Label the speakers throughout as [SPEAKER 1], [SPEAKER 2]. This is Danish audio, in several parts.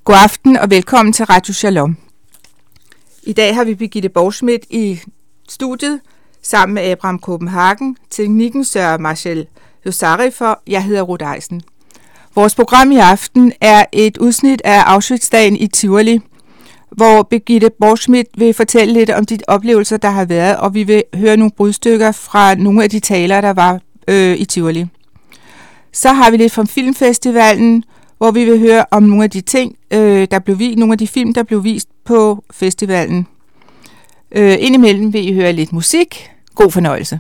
[SPEAKER 1] God aften og velkommen til Radio Shalom. I dag har vi Birgitte Borschmidt i studiet sammen med Abraham Copenhagen, teknikken sørger Marcel Josari for. Jeg hedder Ruth Eisen. Vores program i aften er et udsnit af Auschwitz-dagen i Tivoli, hvor Birgitte Borschmidt vil fortælle lidt om de oplevelser, der har været, og vi vil høre nogle brudstykker fra nogle af de talere, der var i Tivoli. Så har vi lidt fra Filmfestivalen, hvor vi vil høre om nogle af de ting, der blev vist, nogle af de film, der blev vist på festivalen. Indimellem vil I høre lidt musik. God fornøjelse.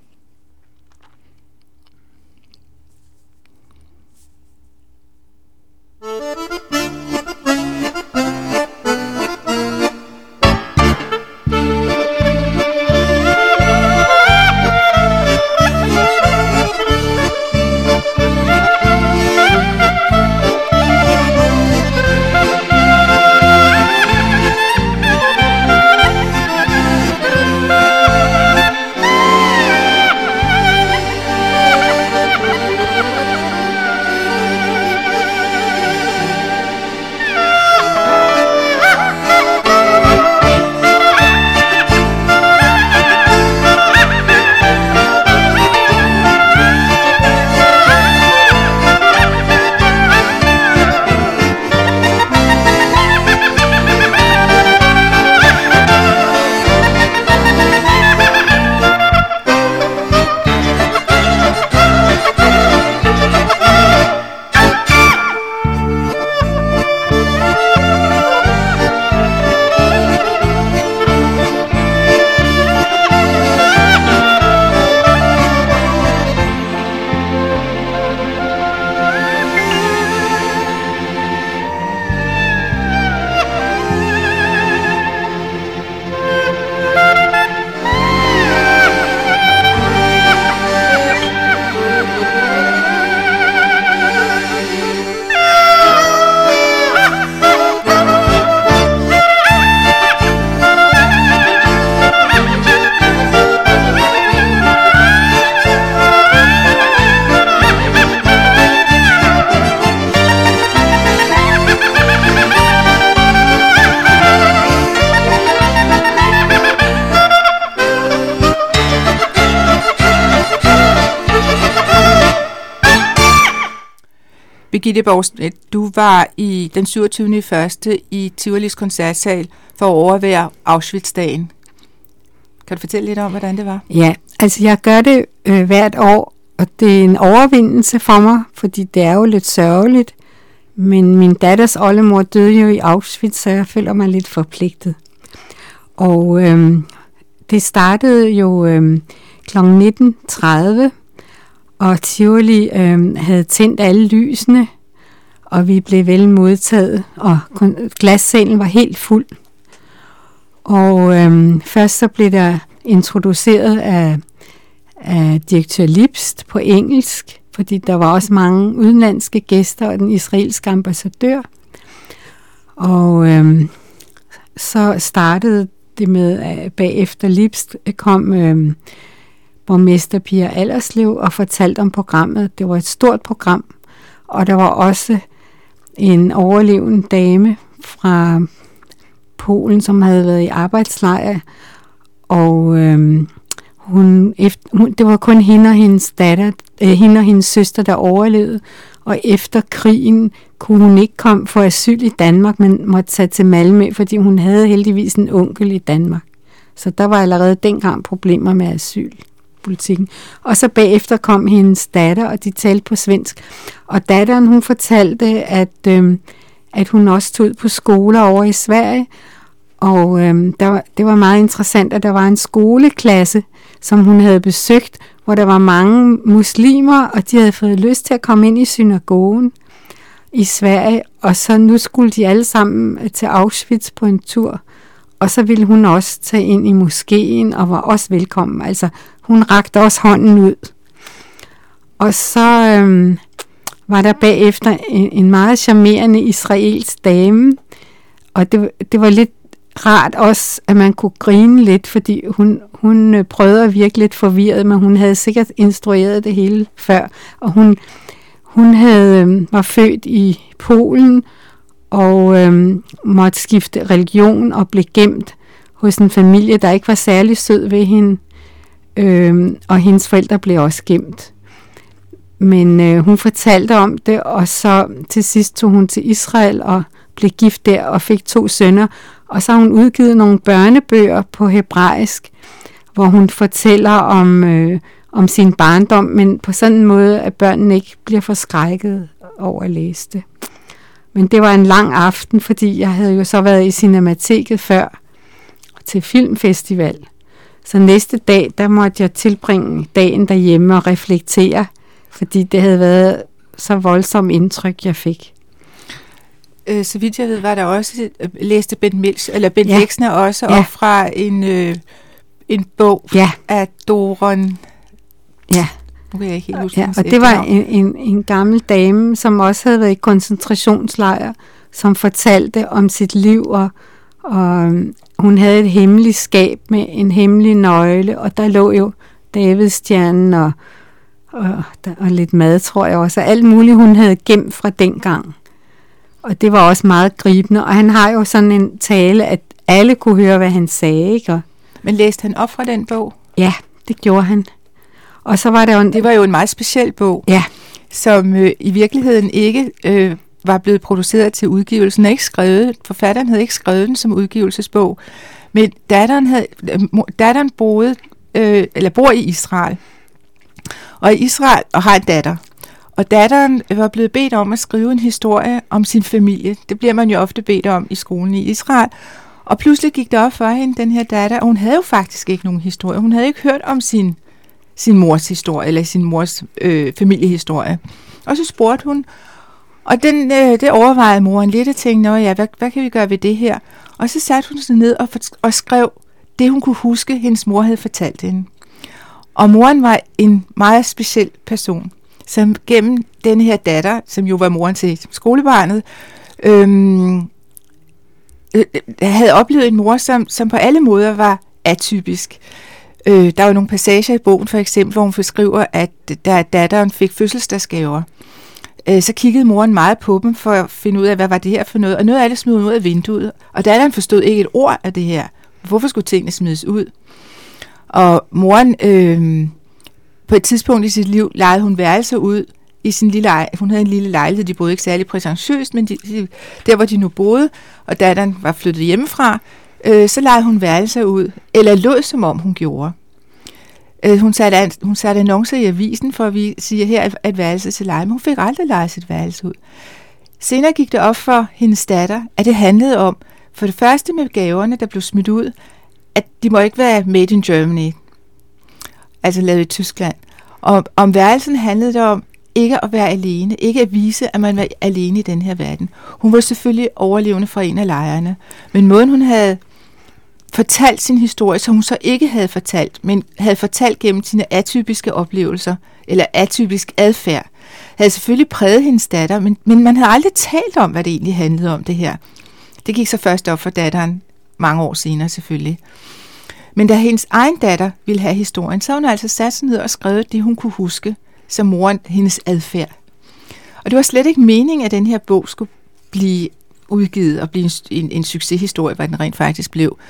[SPEAKER 1] Birgitte Borschmidt, du var i den 27. første i Tivolis koncertsal for at overvære Auschwitz-dagen. Kan du fortælle lidt om, hvordan det var?
[SPEAKER 2] Ja, altså jeg gør det hvert år, og det er en overvindelse for mig, fordi det er jo lidt sørgeligt. Men min datters oldemor døde jo i Auschwitz, så jeg føler mig lidt forpligtet. Og det startede jo kl. 19.30, og Tivoli havde tændt alle lysene, og vi blev vel modtaget, og glassalen var helt fuld. Og først så blev der introduceret af direktør Lipst på engelsk, fordi der var også mange udenlandske gæster og den israelske ambassadør. Og så startede det med, at bagefter Lipst kom borgmester Pia Allerslev og fortalte om programmet. Det var et stort program, og der var også en overlevende dame fra Polen, som havde været i arbejdslejr, og det var kun hende og hendes datter, hende og hendes søster, der overlevede, og efter krigen kunne hun ikke komme for asyl i Danmark, men måtte tage til Malmø, fordi hun havde heldigvis en onkel i Danmark. Så der var allerede dengang problemer med asylpolitikken. Og så bagefter kom hendes datter, og de talte på svensk. Og datteren, hun fortalte, at hun også stod på skoler over i Sverige, og det var meget interessant, at der var en skoleklasse, som hun havde besøgt, hvor der var mange muslimer, og de havde fået lyst til at komme ind i synagogen i Sverige, og så nu skulle de alle sammen til Auschwitz på en tur, og så ville hun også tage ind i moskeen, og var også velkommen. Altså, hun rakte også hånden ud. Og så var der bagefter en meget charmerende israelsk dame, og det var lidt rart også, at man kunne grine lidt, fordi hun prøvede at virke lidt forvirret, men hun havde sikkert instrueret det hele før, og hun var født i Polen, og måtte skifte religion og blev gemt hos en familie, der ikke var særlig sød ved hende, og hendes forældre blev også gemt. Men hun fortalte om det, og så til sidst tog hun til Israel og blev gift der og fik 2 sønner. Og så har hun udgivet nogle børnebøger på hebraisk, hvor hun fortæller om sin barndom, men på sådan en måde, at børnene ikke bliver forskrækket over at læse det. Men det var en lang aften, fordi jeg havde jo så været i Cinemateket før til filmfestival. Så næste dag, der måtte jeg tilbringe dagen derhjemme og reflektere, fordi det havde været så voldsomt indtryk, jeg fik.
[SPEAKER 1] Så vidt jeg ved, var der også læste Bent Lexner også op fra en bog af Doron.
[SPEAKER 2] Ja.
[SPEAKER 1] Nu kan jeg ikke helt huske
[SPEAKER 2] og det var en gammel dame, som også havde været i koncentrationslejr, som fortalte om sit liv, og hun havde et hemmeligt skab med en hemmelig nøgle, og der lå jo Davidstjernen og lidt mad, tror jeg også, og alt muligt, hun havde gemt fra dengang. Og det var også meget gribende, og han har jo sådan en tale, at alle kunne høre, hvad han sagde, ikke?
[SPEAKER 1] Men læste han op fra den bog?
[SPEAKER 2] Ja, det gjorde han. Og så var der jo
[SPEAKER 1] det var jo en meget speciel bog, som i virkeligheden ikke var blevet produceret til udgivelsen. Forfatteren havde ikke skrevet den som udgivelsesbog, men datteren bor i Israel. Og i Israel har en datter. Og datteren var blevet bedt om at skrive en historie om sin familie. Det bliver man jo ofte bedt om i skolen i Israel. Og pludselig gik det op for hende, den her datter, og hun havde jo faktisk ikke nogen historie. Hun havde ikke hørt om sin mors historie, eller sin mors familiehistorie. Og så spurgte hun, og det overvejede moren lidt og tænkte, hvad kan vi gøre ved det her? Og så satte hun sig ned og skrev det, hun kunne huske, hendes mor havde fortalt hende. Og moren var en meget speciel person, som gennem den her datter, som jo var moren til skolebarnet, havde oplevet en mor, som på alle måder var atypisk. Der var nogle passager i bogen, for eksempel, hvor hun beskriver, at da datteren fik fødselsdagsgaver, så kiggede moren meget på dem for at finde ud af, hvad var det her for noget, og noget af det smed ud af vinduet, og datteren forstod ikke et ord af det her. Hvorfor skulle tingene smides ud? Og moren, på et tidspunkt i sit liv, lejede hun værelser ud i sin hun havde en lille lejlighed, de boede ikke særlig prætentiøst, men der hvor de nu boede, og datteren var flyttet hjemmefra, så lejede hun værelser ud, eller lod som om hun gjorde. Hun satte annoncer i avisen for at sige, her er et værelse til leje, men hun fik aldrig lejet sit værelse ud. Senere gik det op for hendes datter, at det handlede om, for det første med gaverne, der blev smidt ud, at de må ikke være made in Germany, altså lavet i Tyskland. Og om værelsen handlede det om ikke at være alene, ikke at vise, at man var alene i den her verden. Hun var selvfølgelig overlevende fra en af lejrene, men måden hun havde fortalt sin historie, som hun så ikke havde fortalt, men havde fortalt gennem sine atypiske oplevelser, eller atypisk adfærd, havde selvfølgelig præget hendes datter, men man havde aldrig talt om, hvad det egentlig handlede om det her. Det gik så først op for datteren, mange år senere selvfølgelig. Men da hendes egen datter ville have historien, så hun altså sat sig ned og skrevet det, hun kunne huske, som moren, hendes adfærd. Og det var slet ikke meningen, at den her bog skulle blive udgivet og blive en succeshistorie, hvad den rent faktisk blev.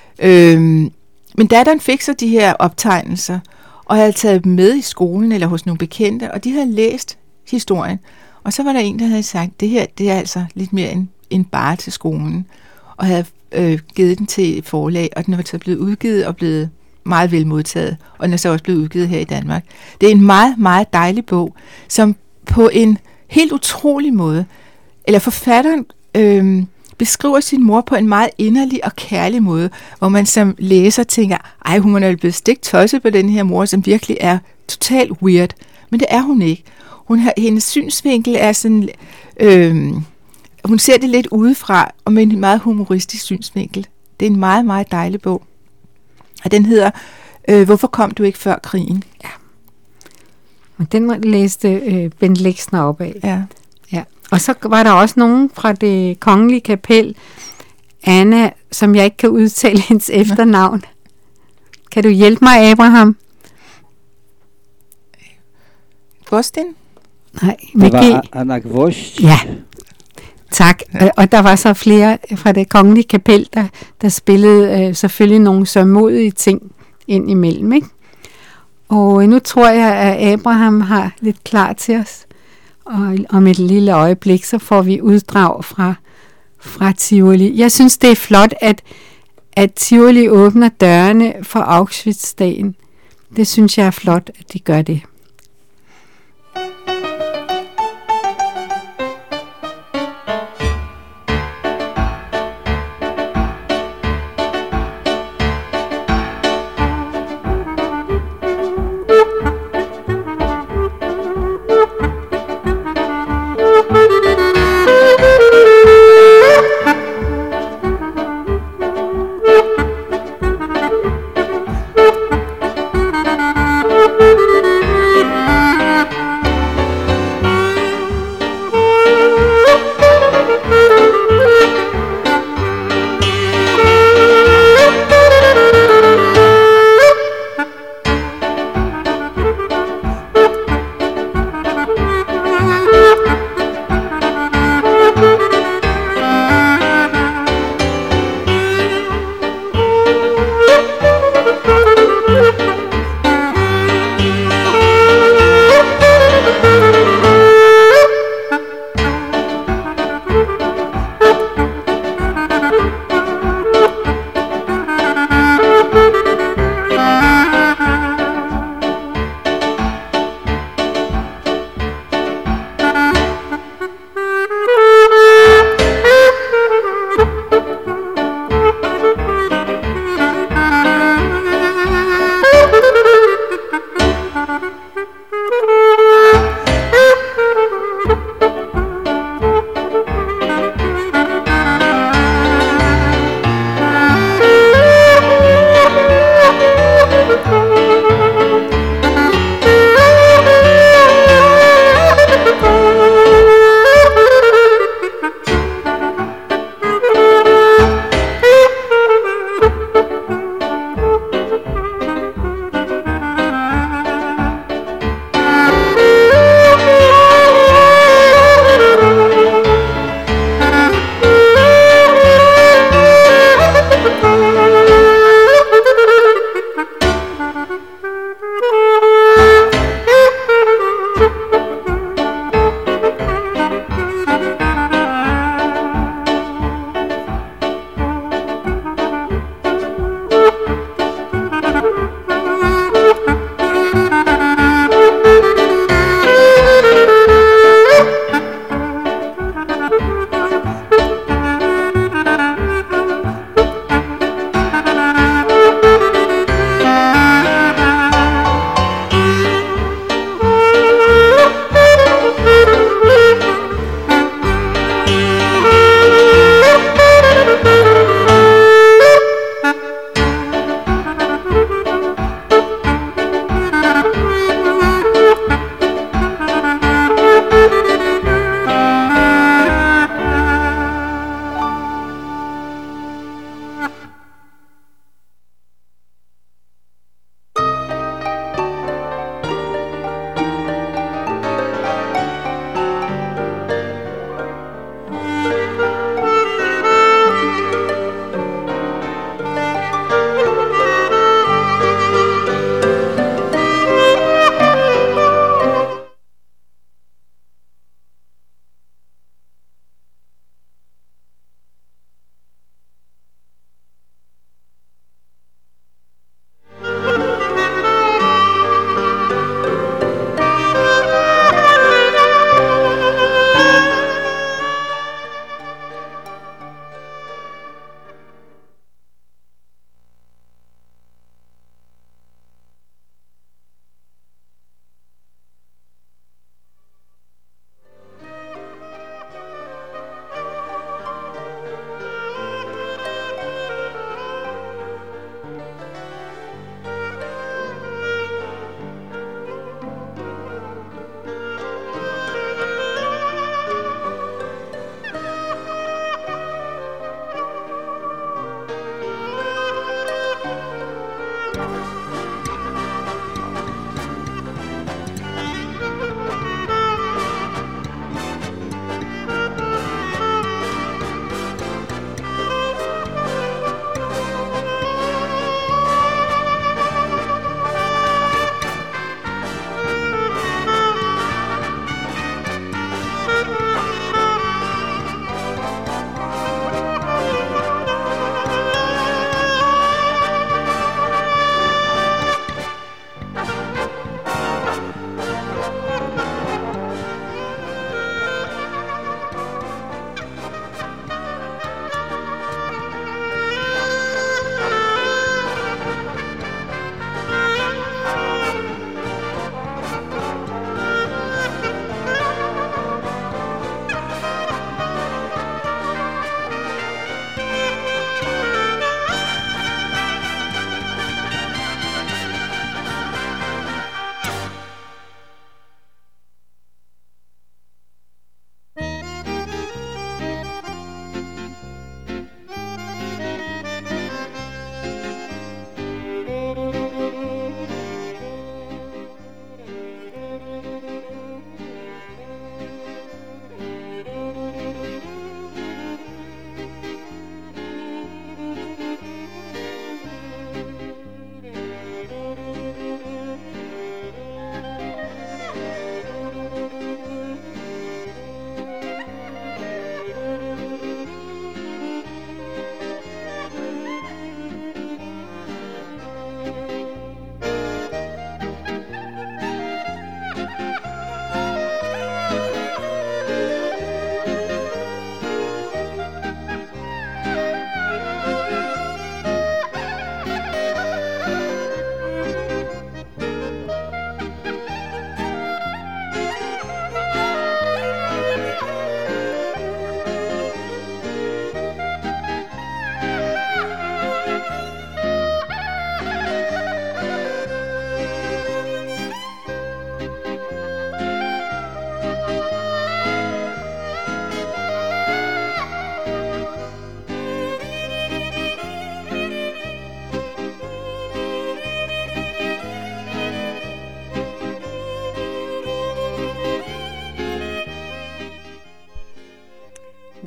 [SPEAKER 1] Men datteren fik så de her optegnelser, og havde taget dem med i skolen eller hos nogle bekendte, og de havde læst historien. Og så var der en, der havde sagt, det her det er altså lidt mere end bare til skolen, og havde givet den til et forlag, og den var så blevet udgivet og blevet meget vel modtaget, og den er så også blevet udgivet her i Danmark. Det er en meget, meget dejlig bog, som på en helt utrolig måde, eller forfatteren beskriver sin mor på en meget inderlig og kærlig måde, hvor man som læser tænker, ej, hun er blevet stik tosset på den her mor, som virkelig er totalt weird. Men det er hun ikke. Hendes synsvinkel er sådan, hun ser det lidt udefra, og med en meget humoristisk synsvinkel. Det er en meget, meget dejlig bog. Og den hedder, Hvorfor kom du ikke før krigen?
[SPEAKER 2] Ja. Og den læste Bent Lexner op af.
[SPEAKER 1] Ja.
[SPEAKER 2] Ja. Og så var der også nogen fra det kongelige kapel, Anna, som jeg ikke kan udtale hendes efternavn. Kan du hjælpe mig, Abraham?
[SPEAKER 1] Gostin?
[SPEAKER 2] Nej,
[SPEAKER 3] det var Anna Gvost.
[SPEAKER 2] Ja. Tak. Og der var så flere fra det kongelige kapel, der spillede selvfølgelig nogle sørgmodige ting ind imellem, ikke? Og nu tror jeg, at Abraham har lidt klar til os. Og om et lille øjeblik, så får vi uddrag fra Tivoli. Jeg synes, det er flot, at Tivoli åbner dørene for Auschwitz-dagen. Det synes jeg er flot, at de gør det.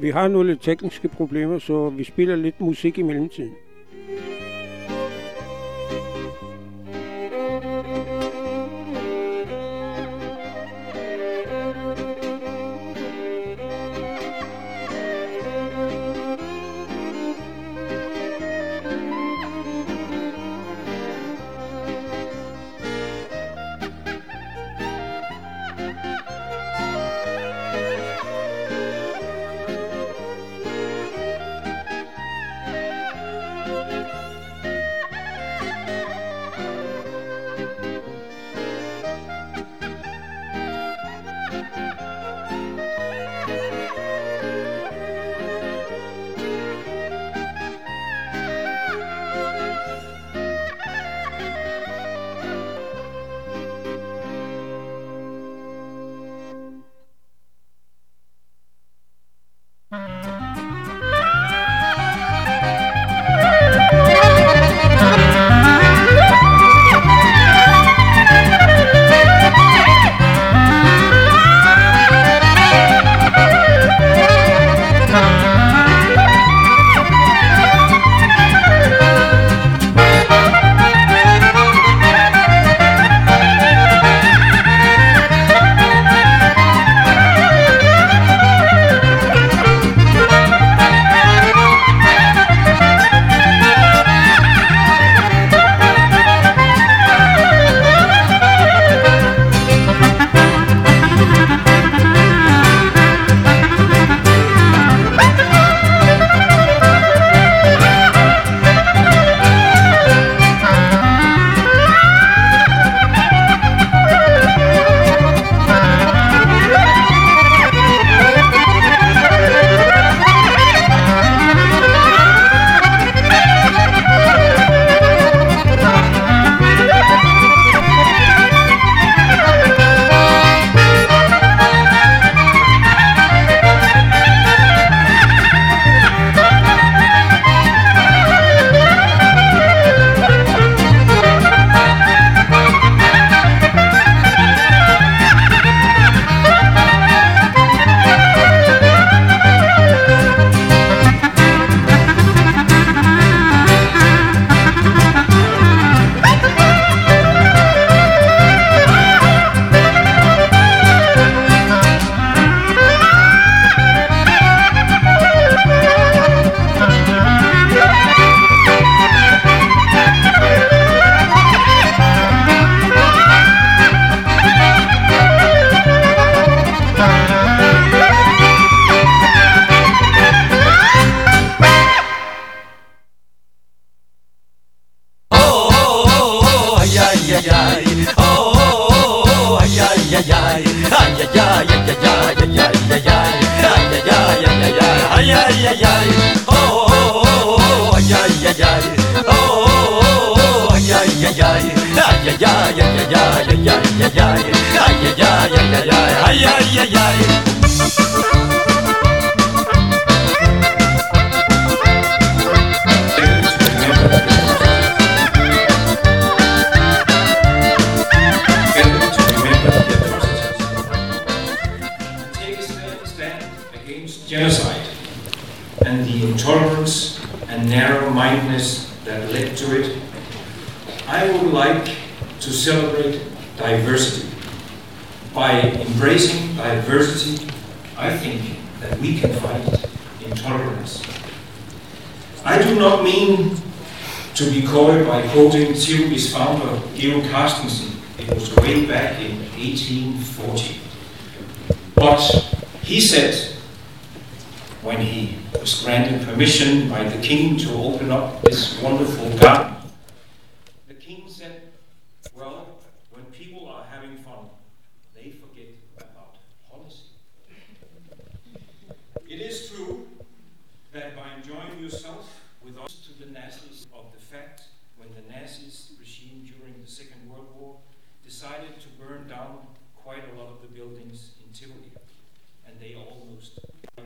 [SPEAKER 3] Vi har nogle lidt tekniske problemer, så vi spiller lidt musik i mellemtiden.
[SPEAKER 4] Genocide and the intolerance and narrow-mindedness that led to it, I would like to celebrate diversity. By embracing diversity, I think that we can fight intolerance. I do not mean to be coy by quoting Tivoli's founder, Georg Carstensen. It was way back in 1840. But he said, when he was granted permission by the king to open up this wonderful garden, the king said, well, when people are having fun, they forget about policy. It is true that by enjoying yourself with us to the Nazis of the fact when the Nazis regime during the Second World War decided to burn down quite a lot of the buildings in Tivoli, and they almost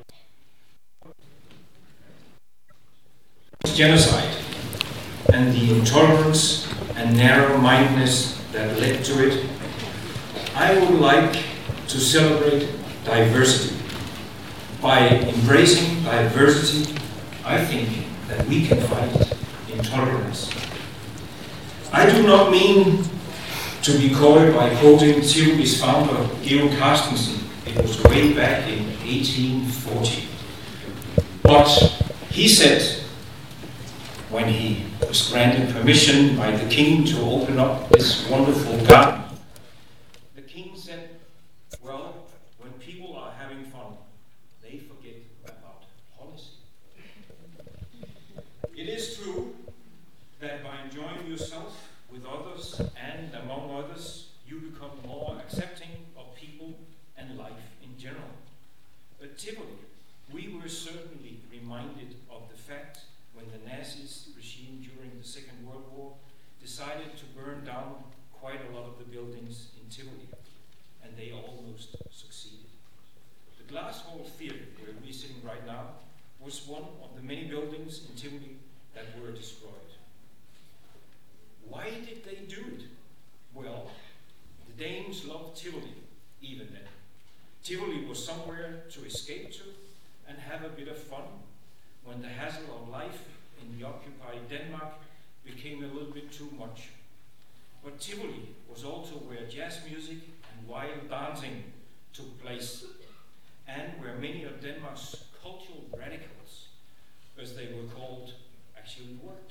[SPEAKER 4] genocide and the intolerance and narrow-mindedness that led to it, I would like to celebrate diversity. by embracing diversity, I think that we can fight intolerance. I do not mean to be coy by quoting Tivoli's founder, Georg Carstensen. It was way back in 1840. But he said, when he was granted permission by the king to open up this wonderful garden, the king said, well, when people are having fun, they forget about policy. It is true that by enjoying yourself with others and among others, you become more accepting of people and life in general. But Tivoli, we were certainly reminded of the fact when the Nazis regime during the Second World War decided to burn down quite a lot of the buildings in Tivoli, and they almost succeeded. The Glass Hall Theatre, where we're sitting right now, was one of the many buildings in Tivoli that were destroyed. Why did they do it? Well, the Danes loved Tivoli even then. Tivoli was somewhere to escape to and have a bit of fun when the hassle of life in the occupied Denmark became a little bit too much. But Tivoli was also where jazz music and wild dancing took place, and where many of Denmark's cultural radicals, as they were called, actually worked.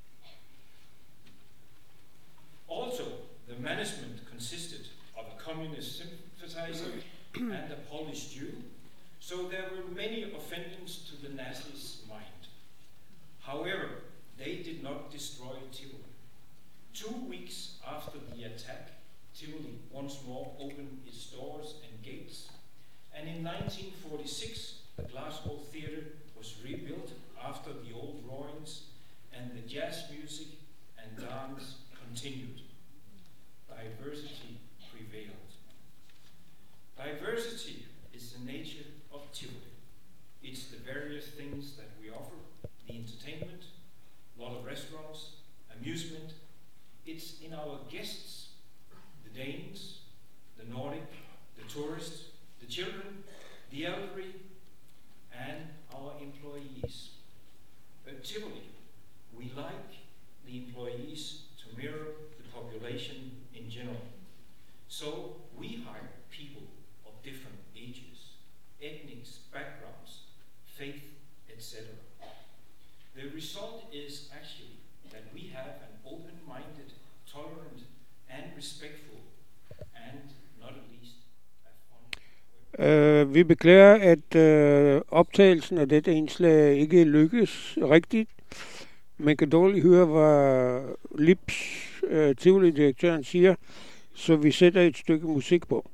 [SPEAKER 4] Also, the management consisted of a communist sympathizer and a Polish Jew, so there were many offenders to the Nazis' mind. However, they did not destroy Tivoli. 2 weeks after the attack, Tivoli once more opened its doors and gates, and in 1946, the Glass Hall Theatre was rebuilt after the old ruins, and the jazz music and dance continued. Diversity prevailed. Diversity is the nature of Tivoli. It's the various things that we offer, the entertainment, a lot of restaurants, amusement. It's in our guests, the Danes, the Nordic, the tourists, the children, the elderly, and our employees. At Tivoli, we like the employees to mirror the population in general. So we hire people of different ages, ethnic backgrounds, faith, etc. The result is actually that we have an open-minded, tolerant, and respectful, and not at least a fun.
[SPEAKER 3] Vi beklager, at optagelsen af dette indslag ikke lykkes rigtigt. Man kan dårligt høre, hvad Lips, Tivoli-direktøren, siger, så vi sætter et stykke musik på.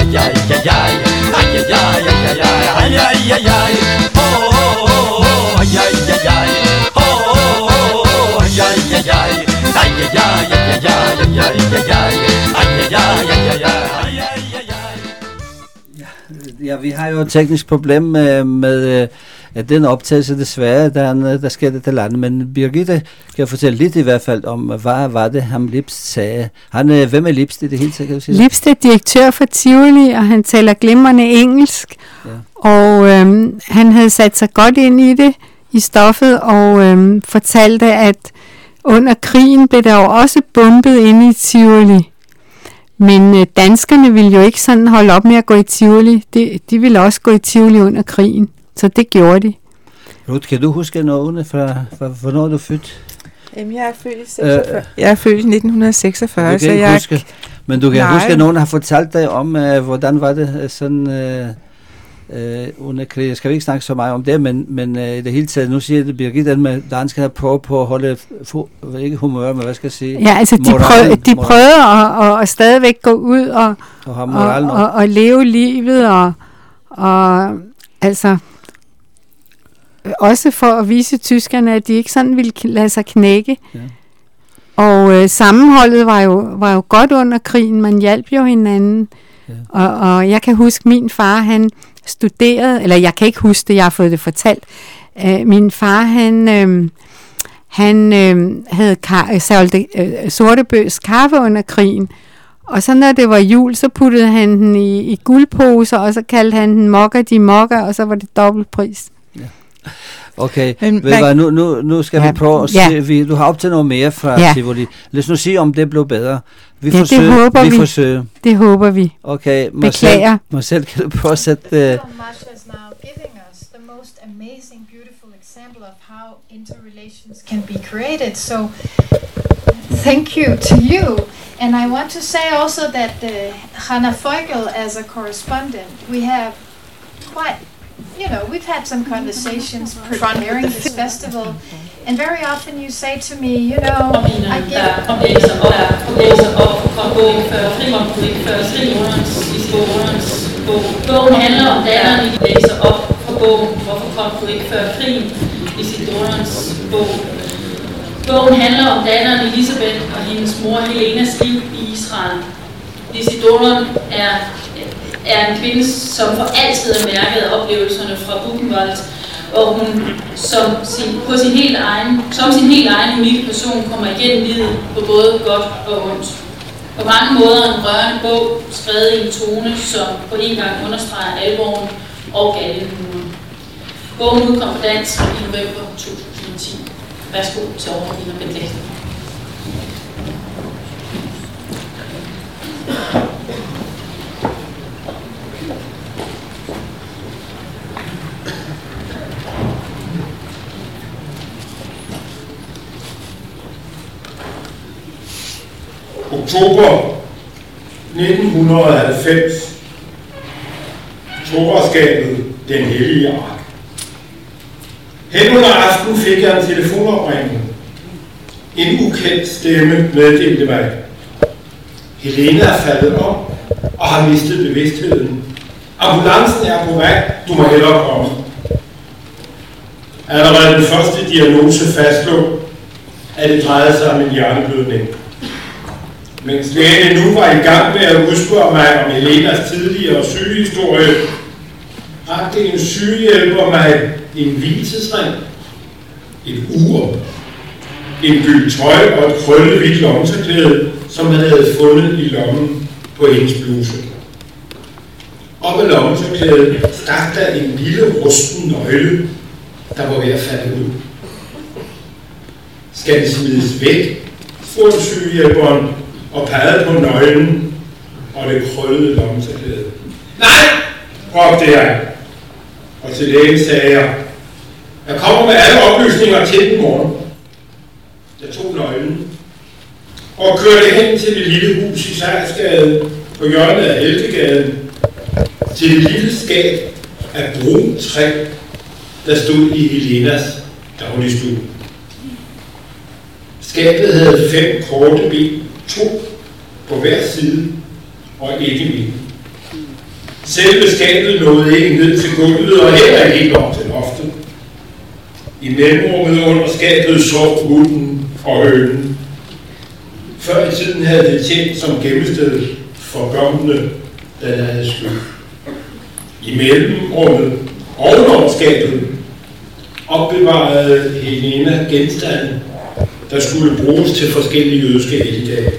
[SPEAKER 5] Ja, vi har jo et teknisk problem med den optagelse desværre, der sker det til landet, men Birgitte kan jeg fortælle lidt i hvert fald om, hvad var det, ham Lipst sagde. Hvem er Lipst i det hele taget, kan du sige?
[SPEAKER 2] Lipst er direktør for Tivoli, og han taler glimrende engelsk, og han havde sat sig godt ind i det, i stoffet, og fortalte, at under krigen blev der jo også bombet inde i Tivoli. Men danskerne ville jo ikke sådan holde op med at gå i Tivoli. De ville også gå i Tivoli under krigen, så det gjorde de.
[SPEAKER 5] Ruth, kan du huske noget fra hvornår er du født?
[SPEAKER 1] Jamen, jeg er født i 46. Jeg er født i 1946,
[SPEAKER 5] du kan
[SPEAKER 1] så
[SPEAKER 5] ikke
[SPEAKER 1] jeg
[SPEAKER 5] huske, men du kan huske, at nogen har fortalt dig om, hvordan var det sådan under krig. Jeg skal ikke snakke så meget om det, men i det hele taget, nu siger det Birgitte, at danskerne prøver på at holde, ikke humør, men hvad skal jeg sige?
[SPEAKER 2] Ja, altså de prøvede at stadigvæk gå ud og leve livet, og altså også for at vise tyskerne, at de ikke sådan ville lade sig knække. Ja. Og sammenholdet var jo godt under krigen, man hjalp jo hinanden. Ja. Og jeg kan huske, min far, han studerede, eller jeg kan ikke huske det, jeg har fået det fortalt. Min far, han havde solgte Sortebøs kaffe under krigen, og så når det var jul, så puttede han den i guldposer, og så kaldte han den mokker de mokker, og så var det dobbelt pris.
[SPEAKER 5] Ja. Okay, nu skal vi prøve at se, du har optaget noget mere fra Tivoli. Lad os nu sige, om det blev bedre. Vi forsøger.
[SPEAKER 2] Det håber vi.
[SPEAKER 5] Okay, Marcel, kan du prøve at sætte...
[SPEAKER 6] Masha is now giving us the most amazing, beautiful example of how interrelations can be created. So, thank you to you. And I want to say also that Hannah Feugel, as a correspondent, we have quite... we've had some conversations preparing this festival, and very often you say to me, I give...
[SPEAKER 7] Bogen handler om datteren, de læser op fra bogen, hvorfor kom du ikke før krigen, Isidoras bog. Bogen handler om datteren Elisabeth og hendes mor Helenas liv i Israel. Isidora er en kvinde, som for altid er mærket af oplevelserne fra Buchenwald, og hun som sin helt egen unikke person kommer igennem livet på både godt og ondt. På mange måder en rørende bog, skrevet i en tone, som på en gang understreger alvoren og galgenhumoren. Bogen udkom på dansk i november 2010. Værsgo til overordnet og Bent Lechner.
[SPEAKER 8] Oktober 1990. Toberskabet Den Hellige Ark. Hen under aften fik jeg en telefonopringning. En ukendt stemme meddelte mig. Helena er faldet om og har mistet bevidstheden. Ambulancen er på vej. Du må hellere komme. Allerede den første diagnose fastslog, at det drejede sig om en hjerneblødning. Mens lægen nu var i gang med at udspørge mig om Helenas tidligere sygehistorie, rakte en sygehjælper mig en hvilesesring, et ur, en gyldt tøj og et krøllet hvidt lommetørklæde, som han havde fundet i lommen på hendes bluse. Op ad lommetørklædet stak der en lille rusten nøgle, der var ved at falde ud. Skal det smides væk? Spurgte sygehjælperen og pegede på nøglen og det krøllede lommetørklæde. Nej, råbte jeg. Og til lægen sagde jeg kommer med alle oplysninger til den morgen. Jeg tog nøglen og kørte hen til det lille hus i Sejrsgade på hjørnet af Heltegaden, til det lille skab af brunt træ, der stod i Helenas dagligstue. Skabet havde 5 korte ben, 2 på hver side og 1 i midten. Selve skabet nåede ikke ned til gulvet og heller ikke helt op til loftet. I mellemrummet under skabet sov hunden og hønen. Før i tiden havde det tjent som gemmested for børnene, der havde skyld. I mellemrummet ovenover skabet opbevarede Helena genstande, der skulle bruges til forskellige jødiske helligdage.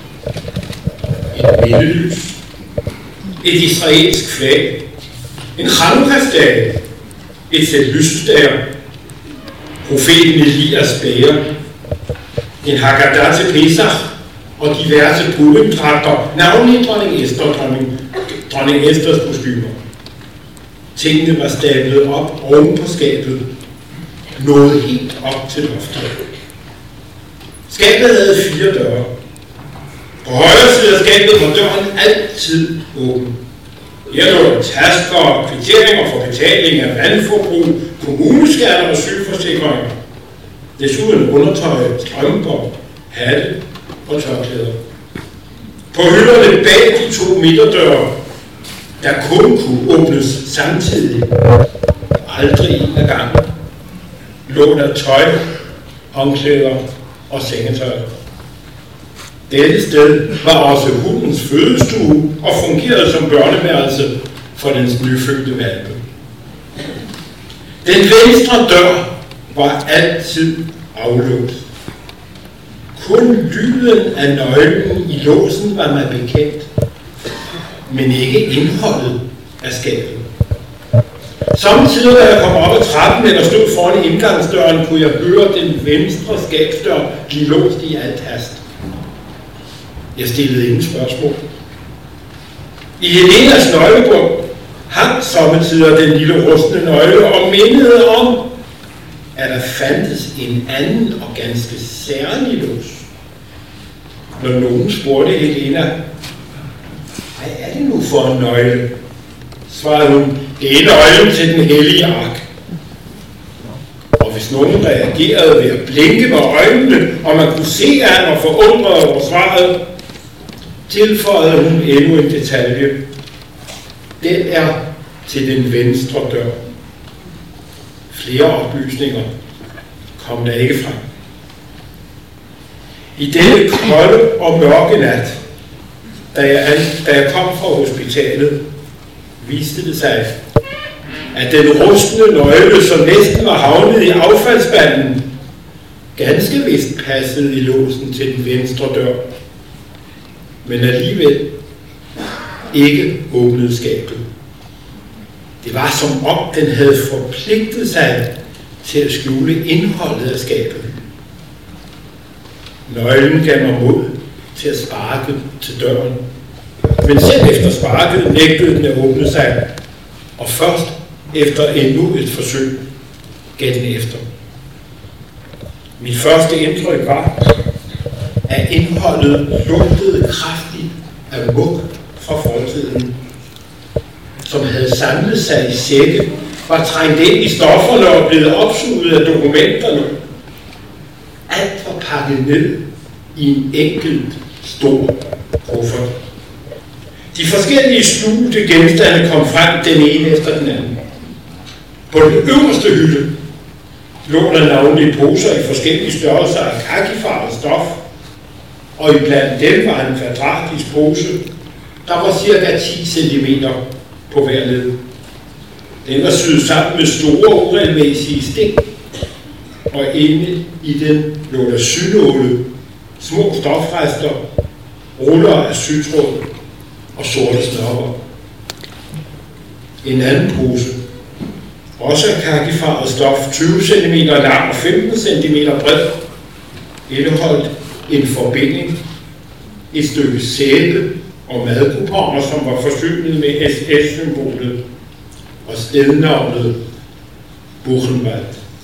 [SPEAKER 8] Et mindelys, et israelsk flag, en Chanukka-stage, et sæt lysestager, profeten Elias bæger, en Haggadah til Pesach og diverse puddingdragter, navnlig dronning Esters kostymer. Tingene var stablet op oven på skabet, nåede helt op til loftet. Skabet havde 4 døre. På højre side af skabet var døren altid åben. Her lå der tasker og kvitteringer for betaling af vandforbrug, kommuneskatter og sygeforsikringer. Desuden undertøj, strømper, hatte og tørklæder. På hylderne bag de 2 midterdøre, der kun kunne åbnes samtidig, aldrig en af gangen, lå der tøj, håndklæder og sengetøj. Dette sted var også hundens fødestue og fungerede som børneværelse for dens nyfødte hvalpe. Den venstre dør var altid aflåst. Kun lyden af nøglen i låsen var mig bekendt, men ikke indholdet af skabet. Samtidig, da jeg kom op ad trappen eller stod foran indgangsdøren, kunne jeg høre den venstre skabsdør blive låst i alt hast. Jeg stillede ingen spørgsmål. I Helenas nøglebund hang sommetider den lille rustne nøgle og mindede om, at der fandtes en anden og ganske særlig lås. Når nogen spurgte Helena, hvad er det nu for en nøgle? Svarede hun, det er nøglen til den hellige ark. Og hvis nogen reagerede ved at blinke med øjnene, og man kunne se, at han var forundret over svaret, tilføjede hun endnu en detalje. Den er til den venstre dør. Flere oplysninger kom der ikke frem. I denne kolde og mørke nat, da jeg kom fra hospitalet, viste det sig, at den rustne nøgle, som næsten var havnet i affaldsspanden, ganske vist passede i låsen til den venstre dør, men alligevel ikke åbnede skabet. Det var som om den havde forpligtet sig til at skjule indholdet af skabet. Nøglen gav mig mod til at sparke til døren, men selv efter sparket nægtede den at åbne sig, og først efter endnu et forsøg gav den efter. Mit første indtryk var, at indholdet lugtede kraftigt af mug fra fortiden, som havde samlet sig i sække, var trængt ind i stofferne og blevet opsuget af dokumenterne. Alt var pakket ned i en enkelt stor kuffert. De forskellige skjulte genstande kom frem den ene efter den anden. På den øverste hylde lå der navnlig poser i forskellige størrelser af kakifarvet stof, og iblandt dem var en kvadratisk pose, der var cirka 10 cm på hver led. Den var syet sammen med store uregelmæssige stik, og inde i den lå der synåle, små stofrester, ruller af sytråd og sorte snørper. En anden pose, også af kakifarvet stof, 20 cm lang og 15 cm bred, indeholdt en forbinding, et stykke sæbe og madkuponer, som var forsynet med SS-symbolet og stednavnet Buchenwald.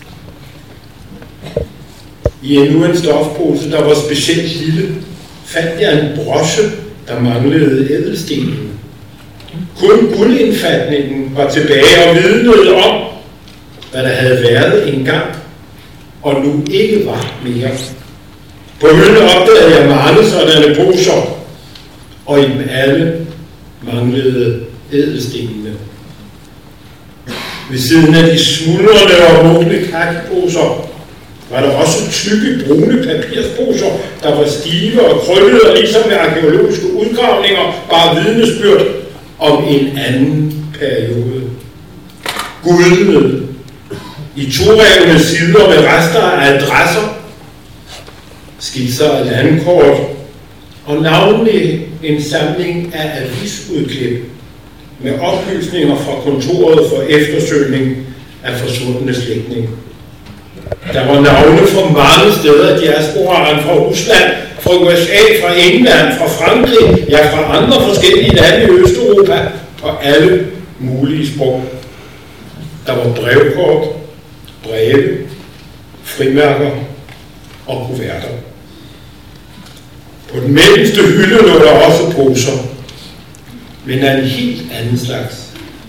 [SPEAKER 8] I endnu en stofpose, der var specielt lille, fandt jeg en broche, der manglede ædelstenen. Kun guldindfatningen var tilbage og vidnede om, hvad der havde været engang, og nu ikke var mere. På hylden opdagede jeg mange sådanne poser, og i dem alle manglede ædelstenene. Ved siden af de smuldrende og modne kakkeposer var der også tykke brune papirsposer, der var stive og krøllede, og ligesom med arkeologiske udgravninger bare vidnesbyrd om en anden periode. Gulnet i torevne sider med rester af adresser, skitser af landkort og navnlig en samling af avisudklip med oplysninger fra kontoret for eftersøgning af forsvundne slægtninge. Der var navne fra mange steder, diasporaen fra Rusland, fra USA, fra England, fra Frankrig, ja fra andre forskellige lande i Østeuropa, på alle mulige sprog. Der var brevkort, breve, frimærker og kuverter. På den mellemste hylde lå der også poser, men af en helt anden slags.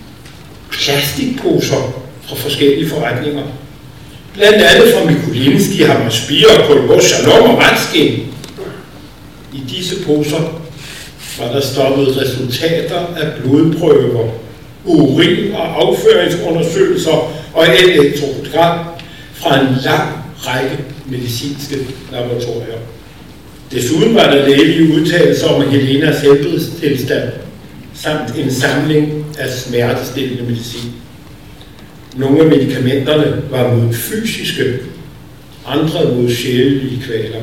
[SPEAKER 8] Plastikposer fra forskellige forretninger. Blandt andet fra Mikulinski, Hammerspir, Kolbos, Shalom og Ratskin. I disse poser var der stoppet resultater af blodprøver, urin- og afføringsundersøgelser og elektrogram fra en lang række medicinske laboratorier. Desuden var der lægelige udtalelser om Helenas helbredstilstand, samt en samling af smertestillende medicin. Nogle af medikamenterne var mod fysiske, andre mod sjælelige kvaler.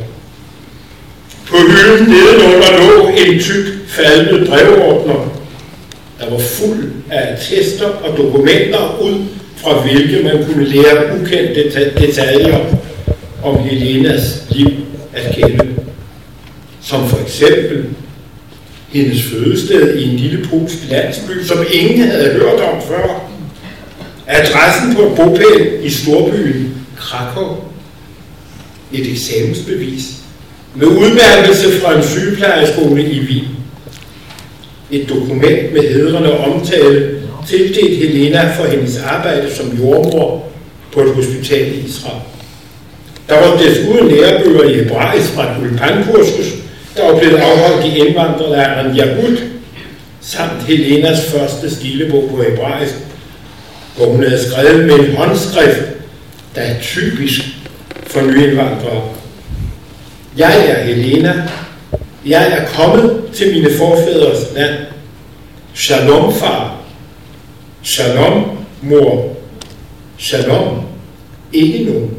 [SPEAKER 8] På hylden nedenunder lå en tyk, faldende brevordner, der var fuld af attester og dokumenter, ud fra hvilke man kunne lære ukendte detaljer om Helenas liv at kende. Som for eksempel hendes fødested i en lille polsk landsby, som ingen havde hørt om før. Adressen på et bopæl i storbyen Krakow. Et eksamensbevis med udmærkelse fra en sygeplejeskole i Wien. Et dokument med hædrende omtale tildelt Helena for hendes arbejde som jordmor på et hospital i Israel. Der var desuden lærebøger i hebraisk fra et ulpankursus, der var blevet afholdt i indvandrerlejren Yahud, samt Helenas første stilebog på hebraisk, hvor hun havde skrevet med en håndskrift, der er typisk for nyindvandrere. Jeg er Helena. Jeg er kommet til mine forfædres land. Shalom, far. Shalom, mor. Shalom, ikke nogen.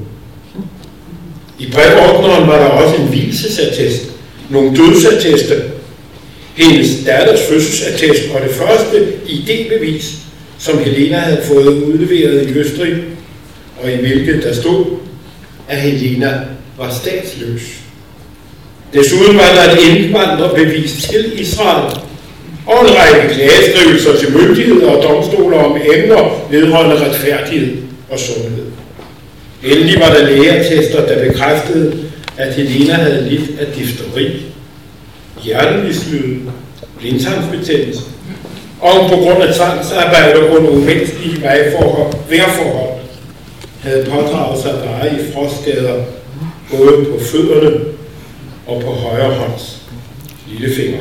[SPEAKER 8] I brevordneren var der også en vielsesattest, nogle dødsattester, hendes datters fødselsattest og det første ID-bevis, som Helena havde fået udleveret i Østrig, og i hvilket der stod, at Helena var statsløs. Desuden var der et indvandrerbevis til Israel, og en række klageskrivelser til myndigheder og domstoler om emner vedrørende retfærdighed og sundhed. Endelig var der lægeattester, der bekræftede, at Helena havde lidt af difteri, hjertemislyde, blindtarmsbetændelse, og på grund af tvangsarbejde under umenneskelige vejrforhold havde pådraget sig varige frostskader både på fødderne og på højre hånds lillefinger.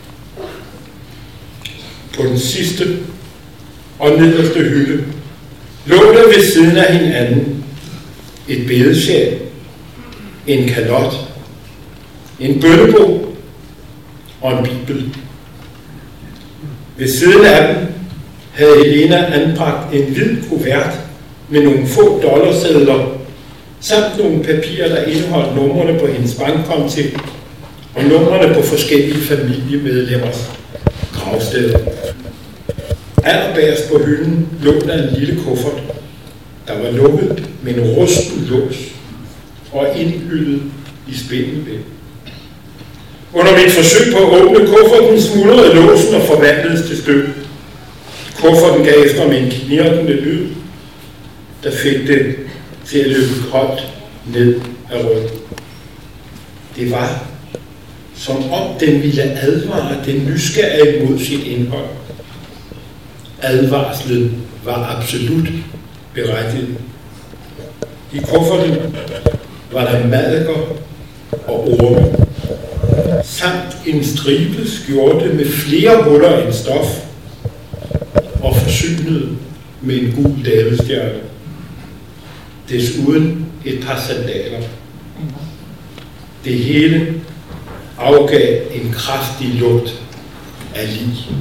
[SPEAKER 8] På den sidste og nederste hylde lå der ved siden af hinanden et bedesjal, en kalot, en bønnebog og en bibel. Ved siden af dem havde Helena anbragt en hvid kuvert med nogle få dollarsedler, samt nogle papirer, der indeholdt numrene på hendes bankkonti og numrene på forskellige familiemedlemmers gravsteder. Allerbærst på hylden lå der en lille kuffert, der var lukket med en rusten lås og indhyllet i spindelvæv. Under mit forsøg på at åbne kufferten smuldrede låsen og forvandledes til støv. Kufferten gav efter med en knirkende lyd, der fik det til at løbe koldt ned ad ryggen. Det var, som om den ville advare den nysgerrige mod sit indhold. Advarslen var absolut berettiget. I kufferten var der madker og orme, samt en stribet skjorte med flere huller end stof, og forsynet med en gul davidstjerne. Desuden et par sandaler. Det hele afgav en kraftig lugt af lig.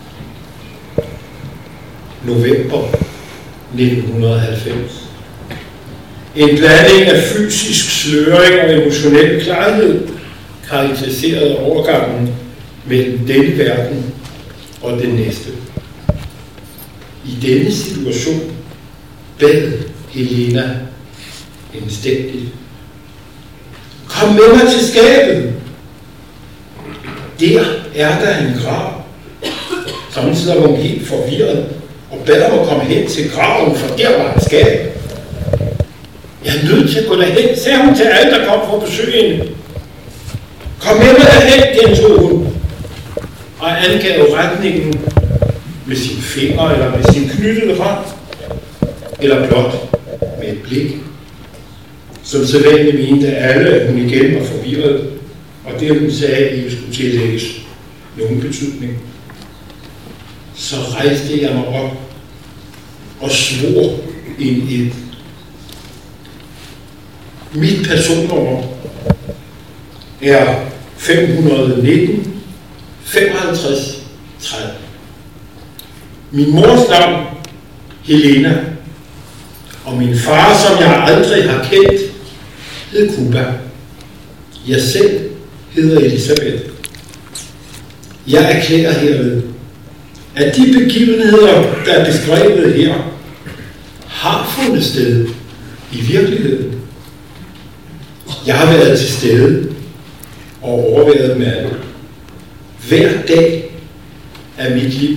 [SPEAKER 8] November 1990. En blanding af fysisk sløring og emotionel klarhed karakteriserede overgangen mellem denne verden og den næste. I denne situation bad Helena indstændigt: kom med mig til skabet. Der er der en grav. Samtidig var hun helt forvirret og bad om at komme hen til graven, for der var et skab. Jeg er nødt til at gå derhen, sagde hun til alle, der kom for at besøge hende. Kom med mig derhen, gentog hun, og angav retningen med sine fingre eller med sin knyttede hånd, eller blot med et blik. Som sædvanligt mente alle, at hun igen var forvirret, og det hun sagde, ikke skulle tillægges nogen betydning. Så rejste jeg mig op og svor en ed. Mit personnummer er 519 55 30. Min mors navn Helena, og min far, som jeg aldrig har kendt, hed Kuba. Jeg selv hedder Elisabeth. Jeg erklærer herved, at de begivenheder, der er beskrevet her, har fundet sted i virkeligheden. Jeg har været til stede og overværet med alle. Hver dag af mit liv.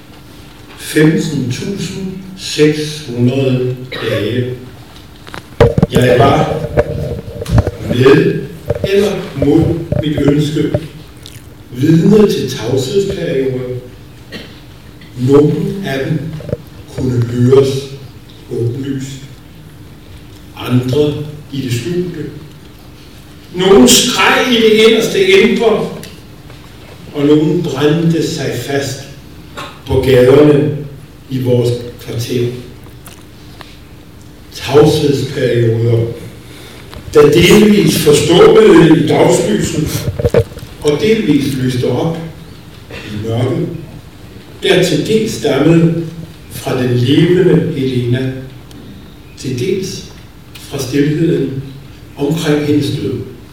[SPEAKER 8] 15.600 dage. Jeg var med eller mod mit ønske vidne til tavshedsperioder. Nogle af dem kunne høres åbenlyst. Andre i det skjulte. Nogle skreg i det inderste indre, og nogle brændte sig fast på gaderne i vores kvarter. Tavshedsperioder, der delvis forstummede i dagslyset, og delvis lyste op i mørket, der til dels stammede fra den levende Helena, til dels fra stilheden omkring hendes død.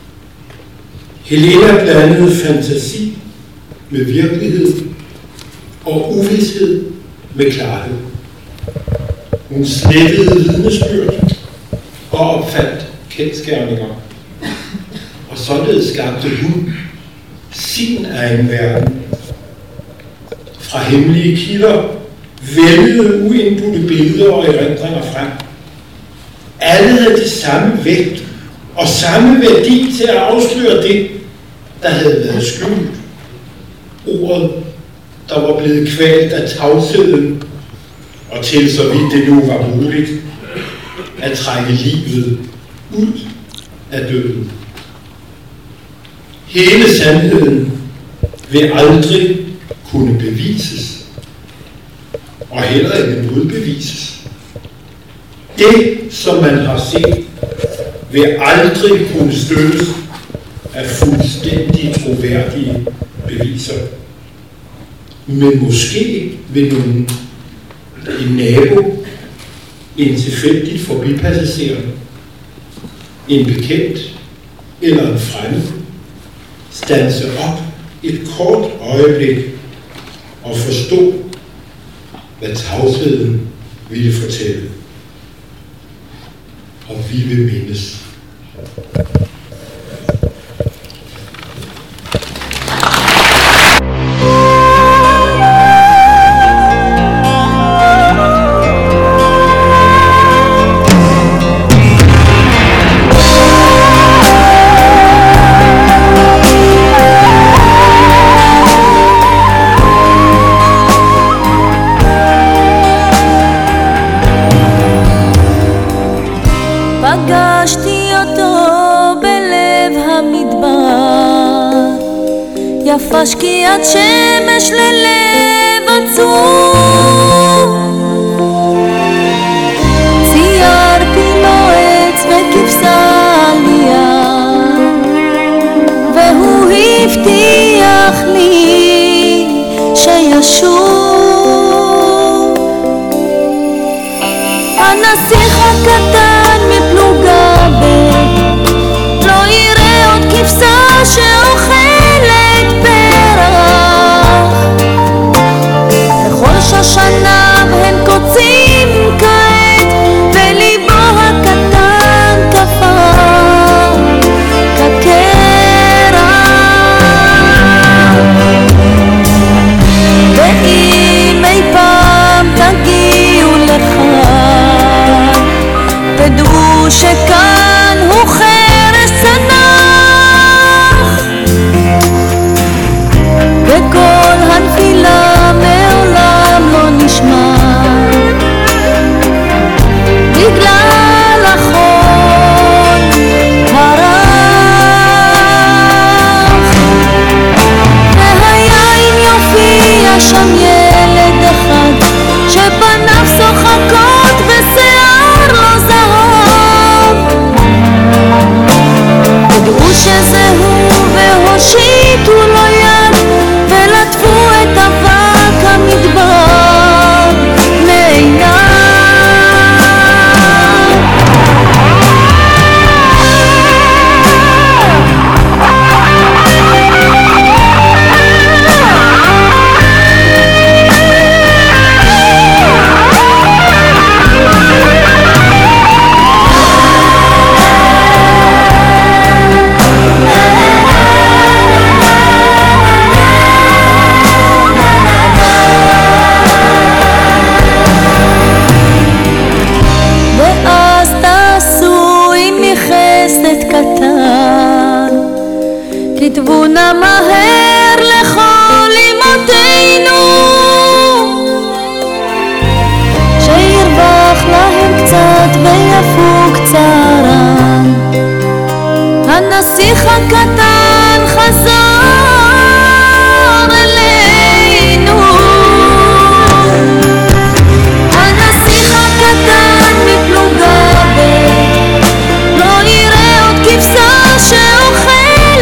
[SPEAKER 8] Helena blandede fantasi med virkelighed og uvished med klarhed. Hun slettede vidnesbyrd og opfandt kendsgerninger. Og således skabte hun sin egen verden. Fra hemmelige kilder væltede uindbudte billeder og erindringer frem. Alle havde de samme vægt og samme værdi til at afsløre det, der havde været skjult. Ordet, der var blevet kvalt af tavsheden, og til så vidt det nu var muligt, at trække livet ud af døden. Hele sandheden vil aldrig kunne bevises, og heller ikke modbevises. Det, som man har set, vil aldrig kunne støttes af fuldstændig troværdige beviser. Men måske vil nogen, en nabo, en tilfældigt forbipassagerende, en bekendt eller en fremmed, standse op et kort øjeblik og forstå, hvad tavsheden ville fortælle. Og vi vil mindes.
[SPEAKER 9] פגשתי אותו בלב המדבר, יפה שקיעת שמש ללב עצוב. תדעו שכאן הוא חרש צנח, וכל הנפילה מעולם לא נשמע, בגלל החול הרך. והיה אם יופיע שם ילד אחד שפניו שוחקות ושיער לו זהב, תדעו שזה הוא והושיטו לו יד ולטפו את אבק המדבר מעיניו. כתבו נא מהר לכל אמותינו, שירווח להם קצת ויפוג צערם. הנסיך הקטן חזר אלינו, הנסיך הקטן מפלוגה ב' לא יראה עוד כבשה שאוכל